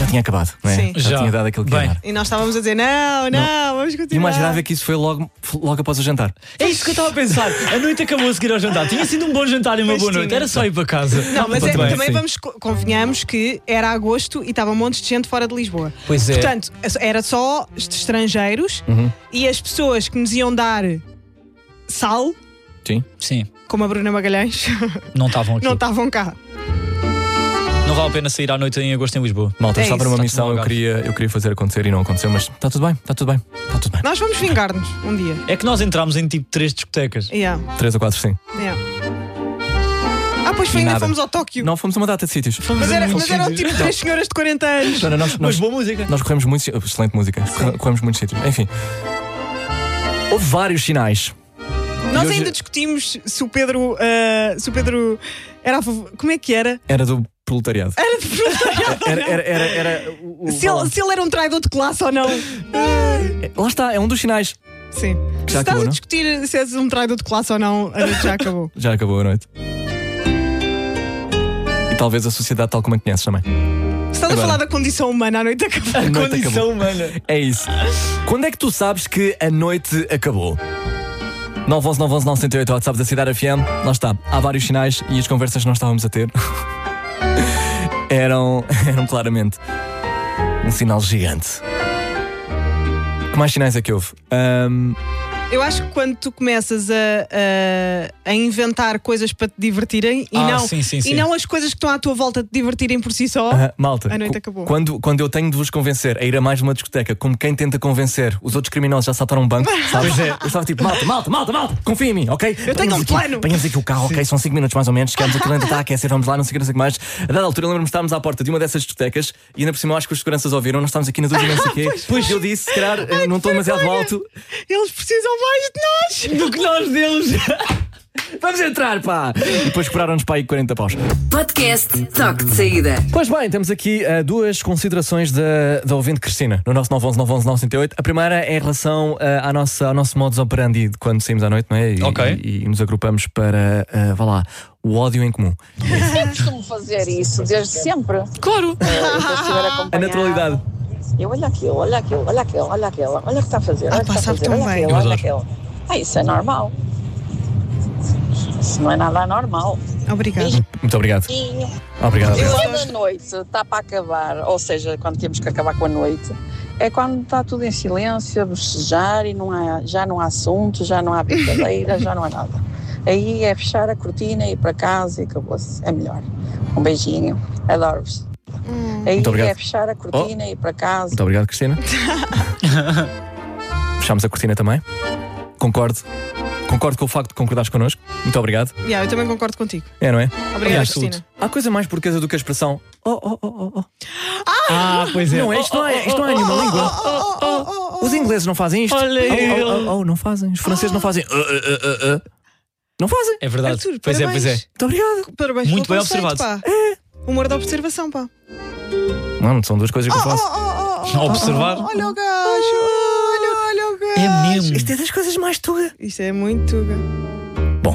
já tinha acabado, não é? Sim. Já, Já. tinha dado aquilo que ia Bem. dar. E nós estávamos a dizer: não, não, vamos continuar. E o mais grave é que isso foi logo, logo após o jantar. É isso que eu estava a pensar. A noite acabou a seguir ao jantar. Tinha sido um bom jantar e uma Pois boa noite. tinha. Era só ir para casa. Não, mas é, Muito bem, também sim. vamos, co- convenhamos que era agosto e estava um monte de gente fora de Lisboa. Pois é. Portanto, era só estrangeiros Uhum. e as pessoas que nos iam dar sal, Sim. Sim, como a Bruna Magalhães, não estavam aqui. não Não, estavam cá. vale a pena sair à noite em agosto em Lisboa. Malta, É estava isso. numa Está tudo missão, eu no queria, eu queria fazer acontecer e não aconteceu, mas está tudo bem, está tudo bem, está tudo bem. Nós vamos vingar-nos um dia. É que nós entramos em tipo três discotecas. Yeah, Três ou quatro, sim. yeah. Ah, pois foi, ainda Nada. fomos ao Tóquio. Não, fomos a uma data de sítios. Mas, era, muitos mas eram sítios. tipo três senhoras de quarenta anos. Não, não, nós, Mas nós, boa música. nós corremos muitos. Excelente música. Corre- Corremos muitos sítios. Enfim. Houve vários sinais. Nós E hoje- ainda discutimos se o Pedro. ah, se o Pedro era a favor. Como é que era? Era do proletariado. Era de proletariado. Era, era, era, era o- o- se, ele, se ele era um traidor de classe ou não. Lá está, é um dos sinais. Sim. Já se estás acabou, a não? discutir se és um traidor de classe ou não, a noite já acabou. Já acabou a noite. E talvez a sociedade tal como a conheces também. Se estás Agora. a falar da condição humana, a noite acabou. A noite Condição acabou. humana. É isso. Quando é que tu sabes que a noite acabou? nove um um nove um um nove zero oito, WhatsApp da Cidade F M. Lá está. Há vários sinais e as conversas que nós estávamos a ter eram, eram claramente um sinal gigante. Que mais sinais é que houve? Ahm, Eu acho que quando tu começas a, a, a inventar coisas para te divertirem e, Ah, não, sim, sim, sim. e não as coisas que estão à tua volta te divertirem por si só, ah, malta, a noite cu- acabou. Quando, quando eu tenho de vos convencer a ir a mais uma discoteca, como quem tenta convencer os outros criminosos já saltaram um banco, sabes? Pois é. Eu estava tipo, malta, malta, malta, malta, confia em mim, ok? Eu tenho Apanhamos um aqui- plano. Apanhamos aqui o carro, ok? São cinco minutos mais ou menos, chegamos aquilo ainda está a aquecer, vamos lá, não sei o que, não sei o que mais. A dada altura, eu lembro-me de estarmos à porta de uma dessas discotecas e ainda por cima acho que os seguranças ouviram, nós estávamos aqui na dúvida, não sei o quê. Pois eu disse, se calhar, eu não estou demasiado alto. Eles precisam mais de nós. Do que nós deles. Vamos entrar, pá! E depois cobraram-nos para aí quarenta paus. Podcast Toque de Saída. Pois bem, temos aqui uh, duas considerações da, da ouvinte Cristina no nosso nove um um nove um um nove zero oito. A primeira é em relação uh, à nossa, ao nosso modus operandi de quando saímos à noite, não é? E, Ok. e, e nos agrupamos para, uh, vá lá, o ódio em comum. Eu costumo fazer isso desde sempre. Claro. A naturalidade. Eu olha aquilo, olha aquilo, olha aquilo, olha aquilo, olha o que está a fazer, olha o que pá, está a sabe fazer, tão olha bem. aquilo, Eu olha adoro. aquilo. Ah, isso é normal. Isso não é nada anormal. Obrigada. Muito obrigado. Beijinho. Obrigado. E obrigado. quando a noite está para acabar, ou seja, quando temos que acabar com a noite, é quando está tudo em silêncio, a bocejar e não há, já não há assunto, já não há brincadeira, já não há nada. Aí é fechar a cortina, ir para casa e acabou-se. É melhor. Um beijinho. Adoro-vos. Aí Muito obrigado. é fechar a cortina e ir para casa. Muito obrigado, Cristina. Fechamos a cortina também. Concordo. Concordo com o facto de concordares connosco. Muito obrigado. Yeah, eu também concordo contigo. É, não é? Obrigada, Aliás, Cristina. há coisa mais portuguesa do que a expressão oh, oh, oh, oh, oh. Ah, pois é. Não é, isto não é, isto não é nenhuma língua. Os ingleses não fazem isto. Olha oh, ele. oh, oh, oh, não fazem. Os franceses não fazem. Uh, uh, uh, uh, uh. Não fazem. É verdade. Arthur, Pois é, pois é. parabéns. Muito obrigado. Parabéns Muito pelo bem conceito, observado. pá. Humor de observação, pá. Não, são duas coisas que eu faço. Observar. Olha o gajo. Olha, olha o gajo. É mesmo. Isto é das coisas mais tuga. Isto é muito tuga. Bom.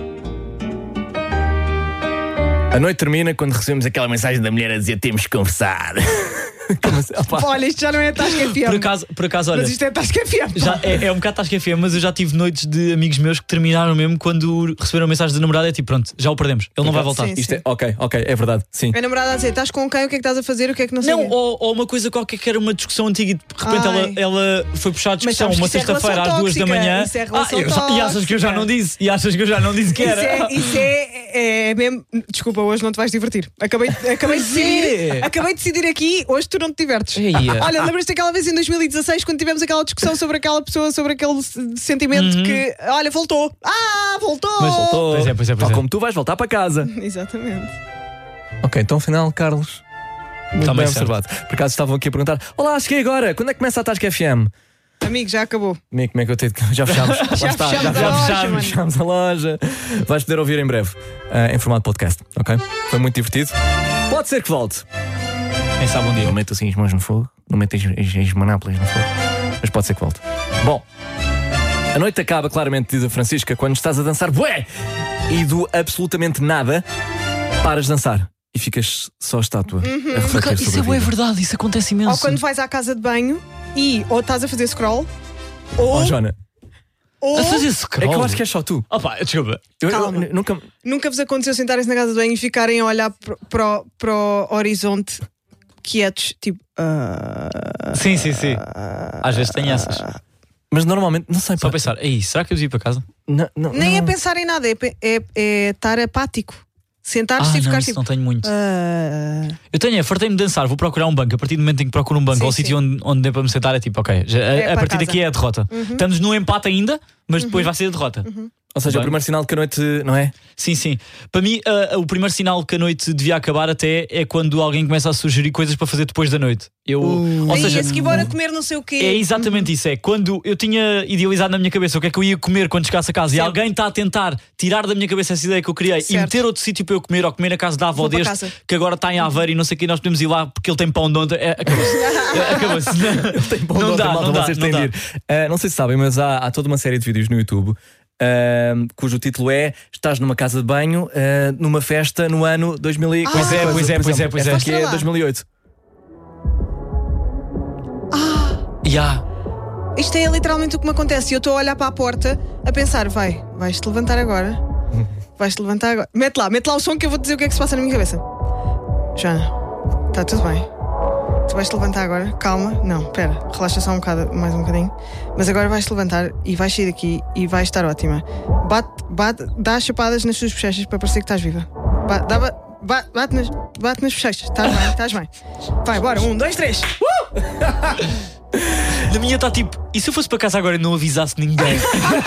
A noite termina quando recebemos aquela mensagem da mulher a dizer temos que conversar. Como assim? Opa. Olha, isto já não é Tasca F M. Por acaso, por acaso, olha. Mas isto é Tasca F M. pá. Já é, é um bocado Tasca F M, mas eu já tive noites de amigos meus que terminaram mesmo quando receberam a mensagem da namorada. É tipo, pronto, já o perdemos, ele não vai voltar. Sim, Isto é, ok, ok, é verdade, sim. A namorada a dizer, estás com quem? O que é que estás a fazer? O que é que não sei? Não, o quê? ou, ou uma coisa qualquer que era uma discussão antiga e de repente ela, Ai. ela foi puxar a discussão sabes que uma isso é sexta-feira às relação duas da tóxica, manhã. isso é Ah, relação eu já- e achas que eu já tóxica. não disse? E achas que eu já não disse que Isso era? é, isso é, é mesmo. Desculpa, hoje não te vais divertir. Acabei, acabei, de decidir, acabei de decidir aqui, hoje tu não te divertes. Eia. Olha, lembras-te daquela vez em dois mil e dezasseis quando tivemos aquela discussão sobre aquela pessoa, sobre aquele s- sentimento Uhum. que, olha, voltou. Ah, voltou! Mas Voltou. Pois é, pois é, pois Tal é. como tu vais voltar para casa. Exatamente. Ok, então afinal, Carlos. Muito Também bem certo. observado. Por acaso estavam aqui a perguntar: olá, cheguei agora, quando é que começa a Tasca F M? Amigo, já acabou. Amigo, como é que eu tenho de... Já fechámos. Lá Já está, fechámos já, a loja, fechámos, mano. fechámos a loja. Vais poder ouvir em breve, ah, em formato podcast, ok? Foi muito divertido. Pode ser que volte. Quem sabe um dia. Não meto assim as mãos no fogo, não meto as, as, as manápolis no fogo, mas pode ser que volte. Bom, a noite acaba, claramente, diz a Francisca, quando estás a dançar bué e do absolutamente nada paras de dançar. e ficas só estátua. Uhum. A refletir Isso sobre a é vida. verdade, isso acontece imenso. Ou quando vais à casa de banho e ou estás a fazer scroll, ou, Oh, Joana, ou A fazer é scroll. que eu acho que é só tu. Opa, desculpa. Eu, eu Calma. n- nunca. nunca vos aconteceu sentarem-se na casa de banho e ficarem a olhar pro- para o- para o horizonte quietos, tipo. ah, Sim, sim, sim. Às vezes tem essas. Mas normalmente, não sei. Só pá, pensar, ei, será que eu devia ir para casa? não- não- Nem não. é pensar em nada, é, pe- é, é estar apático. Sentar-se Ah, e não, ficar isso tipo. não tenho muito. ah, Eu tenho, é, fartei-me de dançar, vou procurar um banco. A partir do momento em que procuro um banco Sim, ou um sim. sítio onde, onde dê para me sentar, é tipo, ok, já- É a, a para partir casa. daqui é a derrota. Uhum. Estamos no empate ainda, mas depois vai ser a derrota. Ou seja, o Bem. primeiro sinal de que a noite, não é? Sim, sim. Para mim, ah, o primeiro sinal que a noite devia acabar até é quando alguém começa a sugerir coisas para fazer depois da noite. Eu, ou aí, seja, a seguir bora comer não sei o quê. é exatamente isso. É quando eu tinha idealizado na minha cabeça o que é que eu ia comer quando chegasse a casa e Certo. alguém está a tentar tirar da minha cabeça essa ideia que eu criei e Certo. meter outro sítio para eu comer ou comer na casa da avó Vou para deste casa. que agora está em Aveiro e não sei o que, nós podemos ir lá porque ele tem pão de ontem. É, acabou-se. É, acabou-se. Bom, Não malta, dá, malta, não dá, vocês não têm de dá. ir. Ah, não sei se sabem, mas há, há toda uma série de vídeos no YouTube. ah, cujo título é Estás numa casa de banho ah, numa festa no ano dois mil e quatro. Pois é, pois é, Por pois é, exemplo, pois é. esta aqui é Mostra lá. dois mil e oito. Ya. Isto é literalmente o que me acontece. E eu estou a olhar para a porta a pensar: vai, vais-te levantar agora. Vais-te levantar agora. Mete lá, mete lá o som que eu vou dizer o que é que se passa na minha cabeça. Joana, está tudo bem. Tu vais-te levantar agora, calma. Não, espera, relaxa só um bocado, mais um bocadinho. Mas agora vais-te levantar e vais sair daqui e vais estar ótima. Bate, bate, dá chapadas nas tuas bochechas para parecer que estás viva. Bate, dá, ba- bate, bate, nas, bate nas bochechas. Estás bem, estás bem. Vai, bora, um, dois, três. Uh! Na minha está tipo, e se eu fosse para casa agora e não avisasse ninguém?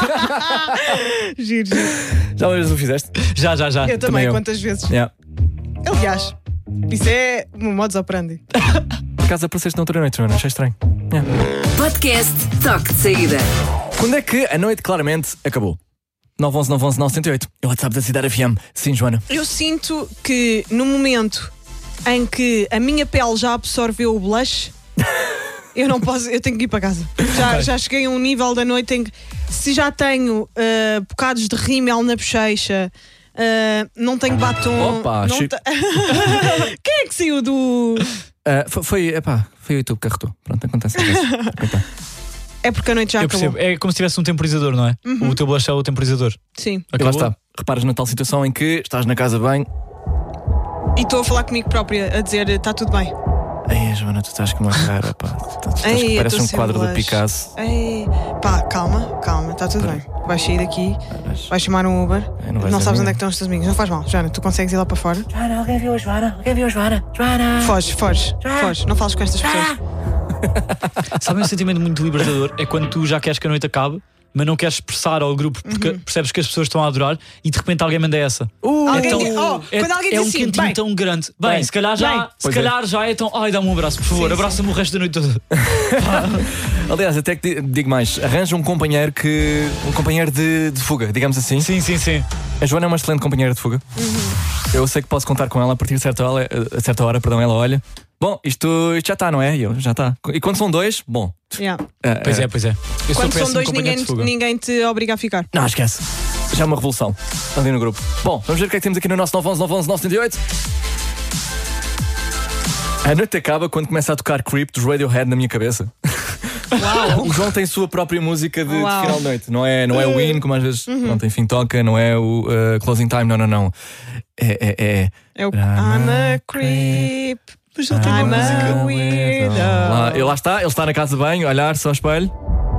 Giro, giro. Já uma vez o fizeste? Já, já, já. Eu também, também eu. quantas vezes? Yeah. Aliás, isso é um modus operandi. Por acaso apareceste na outra noite, Joana, achei estranho. Yeah. Podcast Toque de Saída. Quando é que a noite claramente acabou? nove um um nove um um nove zero oito. É o WhatsApp da Cidade F M. Sim, Joana. Eu sinto que no momento em que a minha pele já absorveu o blush, eu não posso, eu tenho que ir para casa. Já, Ok. já cheguei a um nível da noite em que, se já tenho ah, bocados de rímel na bochecha, ah, não tenho batom. Opa, não Chico. te- Quem é que saiu do. Ah, foi, foi, epá, foi o YouTube que arretou. Pronto, acontece. acontece. Coitado. É porque a noite já Eu acabou. percebo. É como se tivesse um temporizador, não é? O teu blush é o temporizador. Sim. E lá Acabou? está. Reparas na tal situação em que estás na casa bem. E estou a falar comigo própria, a dizer: está tudo bem. Ai, Joana, tu estás com uma cara, pá. Tu, tu, estás- Ei, eu parece tô um sem quadro do blush. Picasso. Ei, pá, calma, calma, está tudo bem. Vais sair daqui, vais chamar um Uber. É, não Não, vais a sabes mim. onde é que estão os teus amigos. Não faz mal, Joana, tu consegues ir lá para fora. Joana, alguém viu a Joana? Alguém viu a Joana? Joana! Foge, foge, foge. Não fales com estas pessoas. Sabe um sentimento muito libertador? É quando tu já queres que a noite acabe, mas não queres expressar ao grupo porque percebes que as pessoas estão a adorar e de repente alguém manda essa. Uh, Alguém tão- diz- oh, é, quando alguém é diz um assim, cantinho bem, tão grande. Bem, bem, se calhar já, bem. se Pois é. calhar já é tão. Ai, dá-me um abraço, por favor, Sim, abraça-me o resto da noite toda. Aliás, até que di- digo mais, arranja um companheiro que. um companheiro de, de fuga, digamos assim. Sim, sim, sim. A Joana é uma excelente companheira de fuga. Eu sei que posso contar com ela a partir de certa hora, a certa hora, perdão, ela olha. Bom, isto, isto já está, não é? E eu, já está. E quando são dois, bom. Yeah. ah, Pois ah, é, pois é. Eu sou Quando são péssimo dois, companheiro ninguém, de fuga. ninguém te obriga a ficar. Não, esquece. Já é uma revolução ali no grupo. Bom, vamos ver o que é que temos aqui no nosso nove um um nove um um nove zero oito. A noite acaba quando começa a tocar Creep dos Radiohead na minha cabeça. Uau. O João tem sua própria música de, de Uau. final de noite. Não é, não é o Win, como às vezes pronto, enfim, toca, não é o uh, Closing Time, não, não, não. É. é, é É o I'm I'm a a creep. Mas ele tem uma I'm música. a weirdo. Lá, ele lá está, ele está na casa de banho, a olhar-se ao espelho.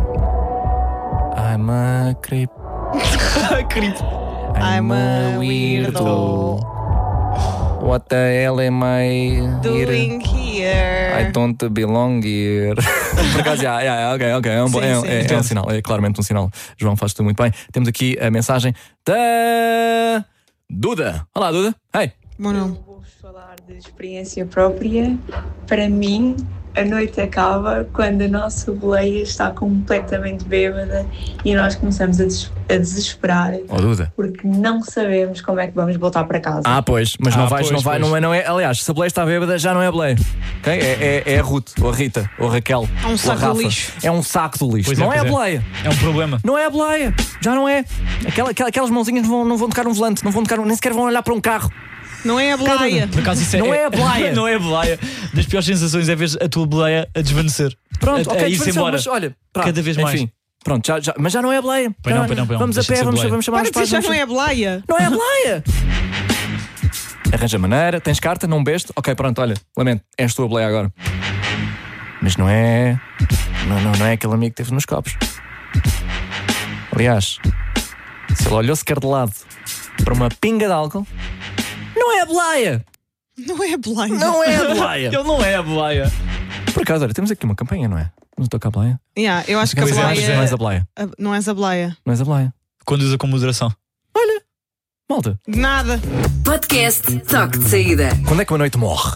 I'm a creep. Creep. I'm a weirdo. What the hell am I Doing here. I don't belong here. Por acaso, já, já, ok, ok. É um, bom- Sim, é, sim. é- é um sinal, é claramente um sinal. João, faz tudo muito bem. Temos aqui a mensagem da Duda. Olá, Duda. Hey. Bom nome. Vou-vos falar de experiência própria. Para mim, a noite acaba quando a nossa boleia está completamente bêbada e nós começamos a, des- a desesperar Oh, Duda. porque não sabemos como é que vamos voltar para casa. Ah, pois, mas não Ah, vais, pois, não vai, pois. não é, não é. Aliás, se a Bleia está bêbada, já não é a Bleia. Ok? É, é, é a Ruth, ou a Rita, ou a Raquel. É um ou a saco de Rafa. lixo. É um saco de lixo. Pois é, não é, pois a é. Bleia. É um problema. Não é a Bleia. Já não é. Aquela, aquela- aquelas mãozinhas não vão, não vão tocar um volante, não vão tocar, um- nem sequer vão olhar para um carro. Não é a boleia. Por acaso isso é, Não é a boleia. Não é a boleia. Das piores sensações é ver a tua boleia a desvanecer. Pronto, a, ok, a ir-se desvaneceu, embora. mas olha, pá, Cada vez mais. enfim, pronto, já, já, mas já não é a boleia. Pois Já não, pois não, pois não. Vamos a Deixa de pé, ser vamos, boleia. vamos chamar Para os de dizer, pais. já vamos- não é a boleia. Não é a boleia. Arranja maneira, tens carta, não beste. Ok, pronto, olha, lamento, és tu a boleia agora. Mas não é. Não, não, não é aquele amigo que teve nos copos. Aliás, se ele olhou sequer de lado para uma pinga de álcool, não é a boleia. Não é a boleia. Não é a boleia. Ele não é a boleia. Por acaso, olha, temos aqui uma campanha, não é? Não estou com a boleia. Yeah, eu acho que a Pois é, boleia. não és a boleia. a- Não és a boleia. Não és a boleia. Conduza com moderação. Malta, De nada. Podcast Toque de Saída. quando é que uma noite morre?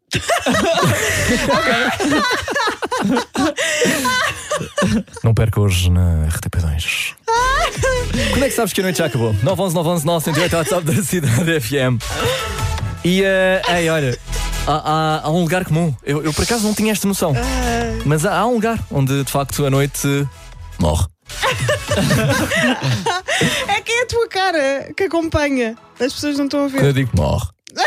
Não perca hoje na R T P dois. Quando é que sabes que a noite já acabou? nove onze nove onze nove zero oito, WhatsApp da Cidade F M. E, uh, ei, olha, há, há, há um lugar comum. Eu, eu por acaso não tinha esta noção. Mas há, há um lugar onde de facto a noite morre. É que é a tua cara que acompanha. As pessoas não estão a Quando eu ver. digo morre.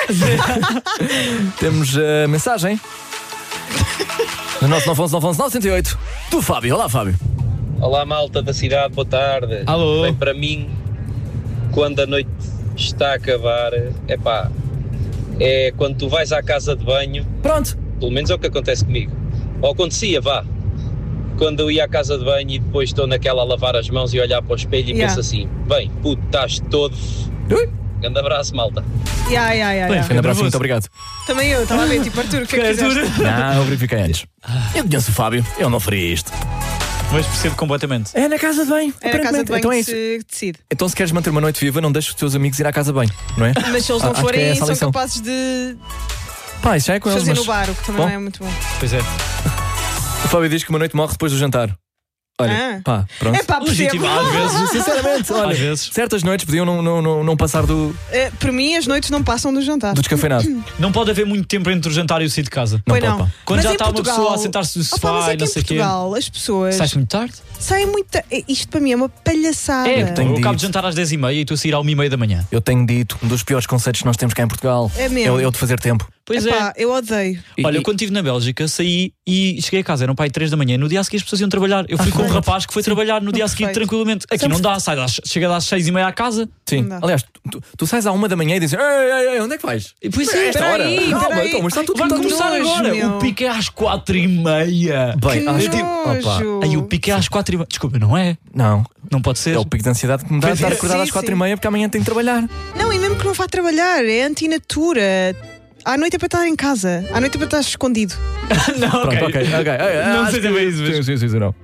Temos a mensagem no nosso nove onze nove onze nove zero oito do Fábio. Olá, Fábio. Olá, malta da cidade, boa tarde. Alô. Bem, para mim, quando a noite está a acabar, epá, é quando tu vais à casa de banho. Pronto. Pelo menos é o que acontece comigo. Ou acontecia, vá. Quando eu ia à casa de banho e depois estou naquela a lavar as mãos e olhar para o espelho e Yeah. penso assim, bem, puto, estás todo... Grande abraço, malta. Yeah, yeah, yeah, yeah. Grande abraço, muito obrigado. Também eu, estava a ver, tipo, Arthur, o que é que fizeste? Não, eu verifiquei antes. Eu conheço o Fábio, eu não faria isto. Mas percebo completamente. É na casa de banho. É na casa de banho Então é que isso. se decide. Então, se queres manter uma noite viva, não deixes os teus amigos ir à casa de banho, não é? Mas se eles Ah, não acho que é forem, essa a são lição. capazes de Pá, isso já é com eles, fazer mas... no bar, o que também Bom, não é muito bom. Pois é. O Fábio diz que uma noite morre depois do jantar. Olha, Ah. pá, pronto. É pá, percebo. Legítimo, às vezes. Sinceramente, olha, Às vezes. certas noites podiam não, não, não, não passar do, Eh, Para mim, as noites não passam do jantar. do descafeinado. Não pode haver muito tempo entre o jantar e o sair de casa. Não Pois pode, não. pá. Quando Mas já em está uma Portugal- pessoa a sentar-se no Opa, sofá mas é e que não em sei o quê. Portugal as pessoas Sais muito tarde? saem muito. ta- Isto para mim é uma palhaçada. É, tenho eu acabo dito. de jantar às dez e meia e tu a sair à uma e meia da manhã. Eu tenho dito, um dos piores conceitos que nós temos cá em Portugal É mesmo? é o de fazer tempo. Pois Epá, é. eu odeio. E- Olha, e- eu quando estive na Bélgica saí e cheguei a casa, eram para aí três da manhã. No dia a seguir as pessoas iam trabalhar. Eu fui com um perfeito. rapaz que foi trabalhar no dia a seguir Perfeito. tranquilamente. Aqui não dá, sai às, chega às seis e meia à casa. Sim. Não dá. Aliás, tu, tu sais à uma da manhã e dizes: Ei, ei, ei, onde é que vais? E pois é, Esta hora? peraí, Calma, peraí. então, mas está tudo vai está tudo começar nojo, agora. meu. O pique é às quatro e meia. Bem, Que acho que. nojo. Aí o pique é às quatro e meia. Desculpa, não é? Não, Não pode ser. é o pico de ansiedade que me dá de Pois estar é. acordado Sim, às quatro e sim. meia porque amanhã tenho que trabalhar. Não, e mesmo que não vá trabalhar, é antinatura. À noite é para estar em casa. À noite é para estar escondido. Não, Pronto, ok, ok. Não Acho sei que- também isso, mas- Sim, sim, sim, sim, não.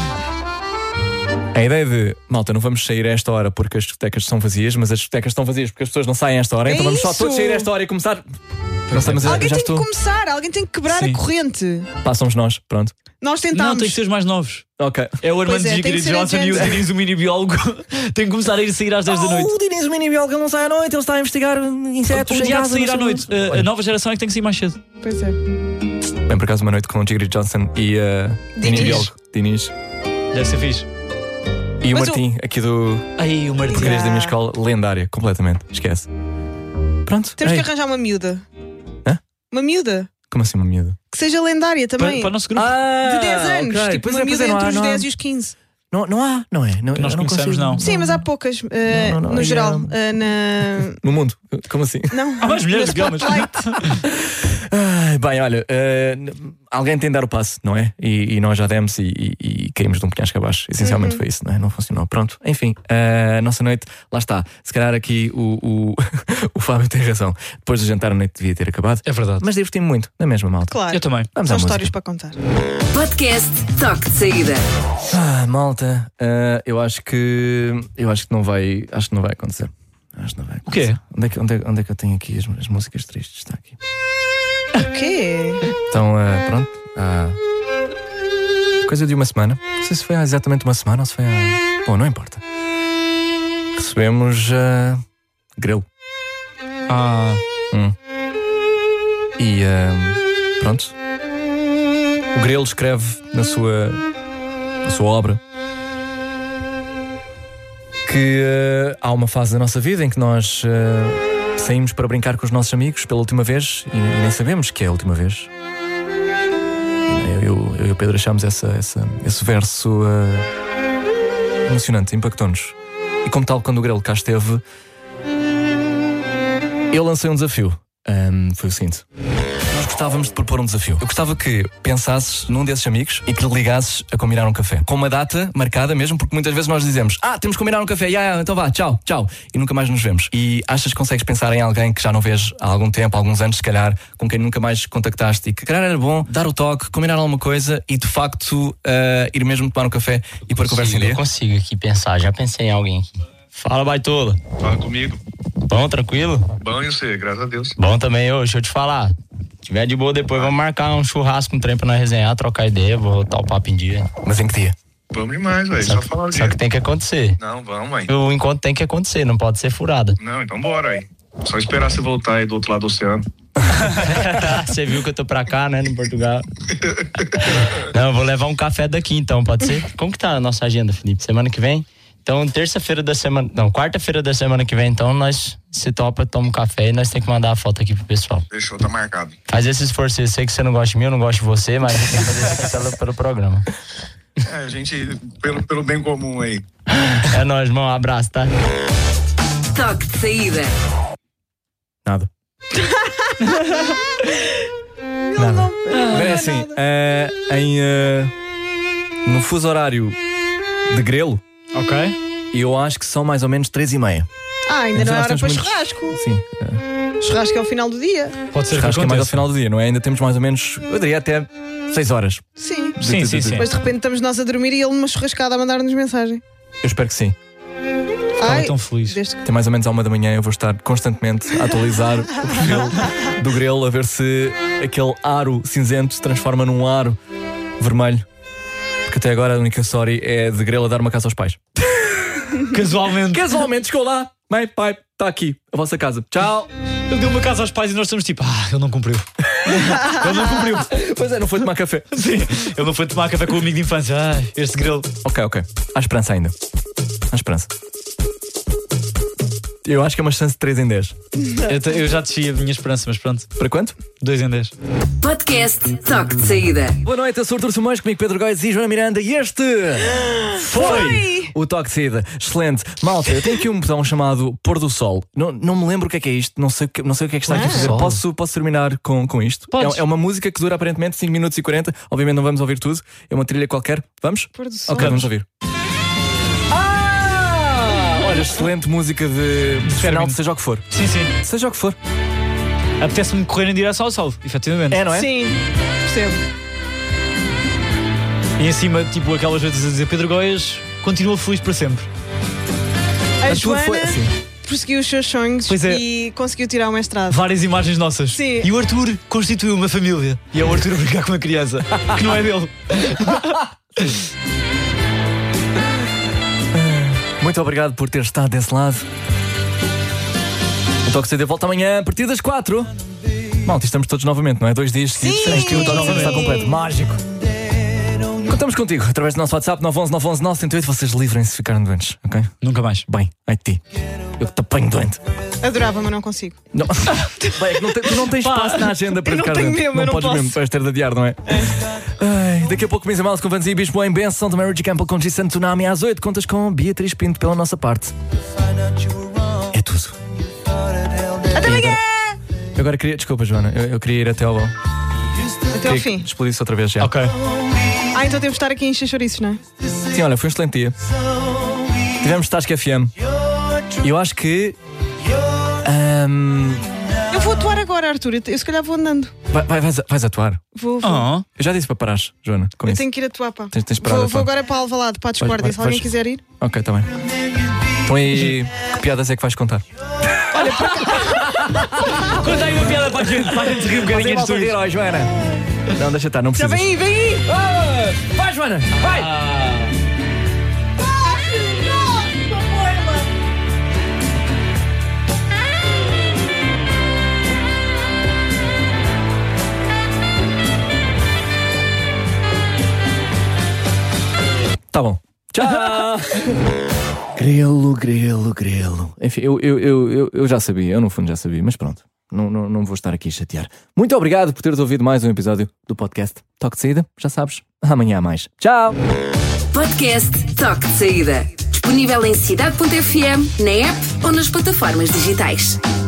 A ideia de, malta, não vamos sair a esta hora porque as discotecas são vazias, mas as discotecas estão vazias porque as pessoas não saem a esta hora, É então vamos só isso. todos sair a esta hora e começar. Não sei, mas eu Alguém já tem estou. que começar, alguém tem que quebrar Sim. a corrente. Lá somos nós, pronto. Nós Não, tentámos. tem que ser os mais novos. Ok. É o Armando Pois é, tem Gigri que ser Johnson a e o gente. Diniz, o mini-biólogo. Tem que começar a ir sair às dez da noite. O Diniz, o mini biólogo, ele não sai à noite, ele está a investigar insetos. Um em dia há de casa, sair não à sei- noite. Uh, Olha, a nova geração é que tem que sair mais cedo. Pois é. bem, por acaso, uma noite com o Gigri Johnson e uh, Diniz. mini biólogo, Diniz. Deve ser fixe. E o Mas Martim, aqui do Aí o Martim. português da minha Yeah. escola, lendária, completamente. Esquece. Pronto. Temos ei, que arranjar uma miúda. Hã? Uma miúda. Como assim, uma miúda? Que seja lendária Para, também. para o nosso grupo. Ah, De dez anos. ok. Tipo, Pois uma é, pois miúda é, não entre há- os não há- dez e os quinze. Não, não há, não é? Não, Que nós eu não conhecemos, consigo. não. Sim, mas há poucas. uh, não, não, no é- geral. uh, na... No mundo? Como assim? Não. Há mais mulheres no que homens. Spotlight. Ai, bem, olha, eh, alguém tem de dar o passo, não é? E, e nós já demos e, e, e caímos de um penhasco abaixo. Essencialmente Uhum. foi isso, não é? Não funcionou. Pronto, enfim, eh, a nossa noite, lá está. Se calhar aqui o, o, o Fábio tem razão. Depois de jantar a noite devia ter acabado. É verdade. Mas diverti-me muito, na mesma malta. Claro. Eu também. Vamos São à música. histórias para contar. Podcast Toque de Saída. Ah, malta, eh, eu acho que eu acho que não vai, acho que não vai acontecer. Acho que não vai O quê? acontecer. Onde é que, onde é, onde é que eu tenho aqui as, as músicas tristes? Está aqui. O quê? Então, eh, pronto. há coisa de uma semana. Não sei se foi há exatamente uma semana ou se foi há. Bom, não importa. Recebemos uh, Grelo. Ah. Hum. E uh, pronto. O Grelo escreve na sua, na sua obra que uh, há uma fase da nossa vida em que nós uh, Saímos para brincar com os nossos amigos pela última vez e, e nem sabemos que é a última vez. Eu, eu, eu e o Pedro achámos essa, essa, esse verso uh, emocionante, impactou-nos. E como tal, quando o Grelo cá esteve, eu lancei um desafio. Um, foi o seguinte: nós gostávamos de propor um desafio. Eu gostava que pensasses num desses amigos e que lhe ligasses a combinar um café, com uma data marcada mesmo, porque muitas vezes nós dizemos: ah, temos que combinar um café, yeah, yeah, então vá, tchau, tchau, e nunca mais nos vemos. E achas que consegues pensar em alguém que já não vês há algum tempo, há alguns anos se calhar, com quem nunca mais contactaste e que calhar era bom dar o toque, combinar alguma coisa e de facto uh, ir mesmo tomar um café e pôr a conversa em dia? Eu consigo aqui pensar, já pensei em alguém aqui. Fala, baitola. Fala comigo. Bom, tranquilo? Bom, e você? Graças a Deus. Bom também, ô, deixa eu te falar. Se tiver de boa depois, vamos marcar um churrasco, um trem pra nós resenhar, trocar ideia, vou botar o papo em dia. Mas em que dia? Vamos demais, velho. Só, só falar o dia. Só que tem que acontecer. Não, vamos, mãe. O encontro tem que acontecer, não pode ser furada. Não, então bora aí. Só esperar você voltar aí do outro lado do oceano. Você viu que eu tô pra cá, né, no Portugal. Não, eu vou levar um café daqui então, pode ser? Como que tá a nossa agenda, Felipe? Semana que vem? Então, terça-feira da semana... Não, quarta-feira da semana que vem, então, nós se topa, toma um café e nós temos que mandar a foto aqui pro pessoal. Fechou, tá marcado. Faz esse esforço. Eu sei que você não gosta de mim, eu não gosto de você, mas a gente tem que fazer isso pelo, pelo programa. É, a gente... Pelo, pelo bem comum aí. É nóis, irmão. Um abraço, tá? Toque de saída. Nada. Nada. Agora é assim, uh, em... Uh, no fuso horário de Grelo, ok, eu acho que são mais ou menos três e meia. Ah, ainda Mas não é nós hora temos para muitos- churrasco. Sim. Churrasco é ao final do dia. Pode ser que Churrasco é mais ao aconteça. final do dia, não é? Ainda temos mais ou menos, eu diria até seis horas. Sim. Sim, sim, sim. Mas de repente estamos nós a dormir e ele numa churrascada a mandar-nos mensagem. Eu espero que sim. Estava Ai, tão feliz. desde que... Até mais ou menos à uma da manhã eu vou estar constantemente a atualizar o perfil do Grelo, a ver se aquele aro cinzento se transforma num aro vermelho. Porque até agora a única story é de Grelo a dar uma casa aos pais. Casualmente. Casualmente chegou lá. Mãe, pai, está aqui a vossa casa. Tchau. Ele deu uma casa aos pais e nós estamos tipo, ah, ele não cumpriu. Ele não cumpriu. Pois é, não foi tomar café. Sim, ele não foi tomar café com o amigo de infância. Ah, este Grelo. Ok, ok. Há esperança ainda. Há esperança. Eu acho que é uma chance de três em dez. Eu, te- eu já desci a minha esperança, mas pronto. Para quanto? dois em dez. Podcast Toque de Saída. Boa noite, eu sou o Artur Simões, comigo Pedro Góes e Joana Miranda. E este Foi! o Toque de Saída. Excelente. Malta, eu tenho aqui um botão chamado Pôr do Sol. Não, não me lembro o que é que é isto, não sei, o que- não sei o que é que está aqui a fazer. Sol. Posso, posso terminar com, com isto? Podes. É, é uma música que dura aparentemente cinco minutos e quarenta. Obviamente não vamos ouvir tudo. É uma trilha qualquer. Vamos? Pôr do sol. Ok, vamos ouvir. Ah! Olha, excelente música de, de final de seja o que for. Sim, sim. Seja o que for. Apetece-me correr em direção ao sol, efetivamente. É, não é? Sim, percebo. E em cima, tipo, aquelas vezes a dizer Pedro Góes continua feliz para sempre. A, A tua Joana foi assim. prosseguiu os seus sonhos Pois é. e conseguiu tirar o mestrado. Várias imagens nossas. Sim. E o Arthur constituiu uma família. E é o Arthur a brincar com uma criança que não é dele. Muito obrigado por ter estado desse lado. O Toque de Saída volta amanhã a partir das quatro. Malta, estamos todos novamente, não é? Dois dias seguidos Sim. em que o Toque de Saída está completo. Mágico. Contamos contigo através do nosso WhatsApp nove um um nove um um nove zero oito. Vocês livrem-se de ficarem doentes, ok? Nunca mais. Bem, ai de ti. Eu que te apanho doente. Adorava, mas não consigo. Não. Bem, é que não te- tu não tens espaço na agenda para Eu não ficar tenho doente. mesmo, não eu não podes posso. mesmo, vais ter de adiar, não é? Ai, daqui a pouco Misa Mouse com Vanzi e Bispo em Benção, também Richie Campbell com G-San Tsunami às oito. Contas com Beatriz Pinto pela nossa parte. É tudo. Até amanhã! Eu agora queria, desculpa Joana, eu, eu queria ir até ao bom. Até ao fim. Explodisse outra vez já. Ok. Ah, então temos de estar aqui em encher chouriços, não é? Sim, olha, foi um excelente dia. Tivemos Tasca F M. E eu acho que. ahm, Eu vou atuar agora, Arthur. Eu, eu se calhar vou andando. vai, vai- vais, vais atuar. Vou, vou. Oh. Eu já disse para parares, Joana, com Eu isso. tenho que ir atuar, pá. Tens- tens de parar vou, de vou atuar. agora para Alvalade, para a Discord. vai- Se alguém vais- quiser ir. Ok, está bem. Então aí, que piadas é que vais contar? Conta aí uma piada para a gente, para a gente rir um bocadinho antes de tu ires. Joana. Não, deixa estar, não Já precisas. vem aí, vem aí! Ah, vai, Joana, vai! Tá bom. Tchau! Grelo, grelo, grelo. Enfim, eu, eu, eu, eu, eu já sabia, eu no fundo já sabia, mas pronto, não, não, não vou estar aqui a chatear. Muito obrigado por teres ouvido mais um episódio do podcast Toque de Saída. Já sabes, amanhã há mais. Tchau! Podcast Toque de Saída. Disponível em cidade ponto f m, na app ou nas plataformas digitais.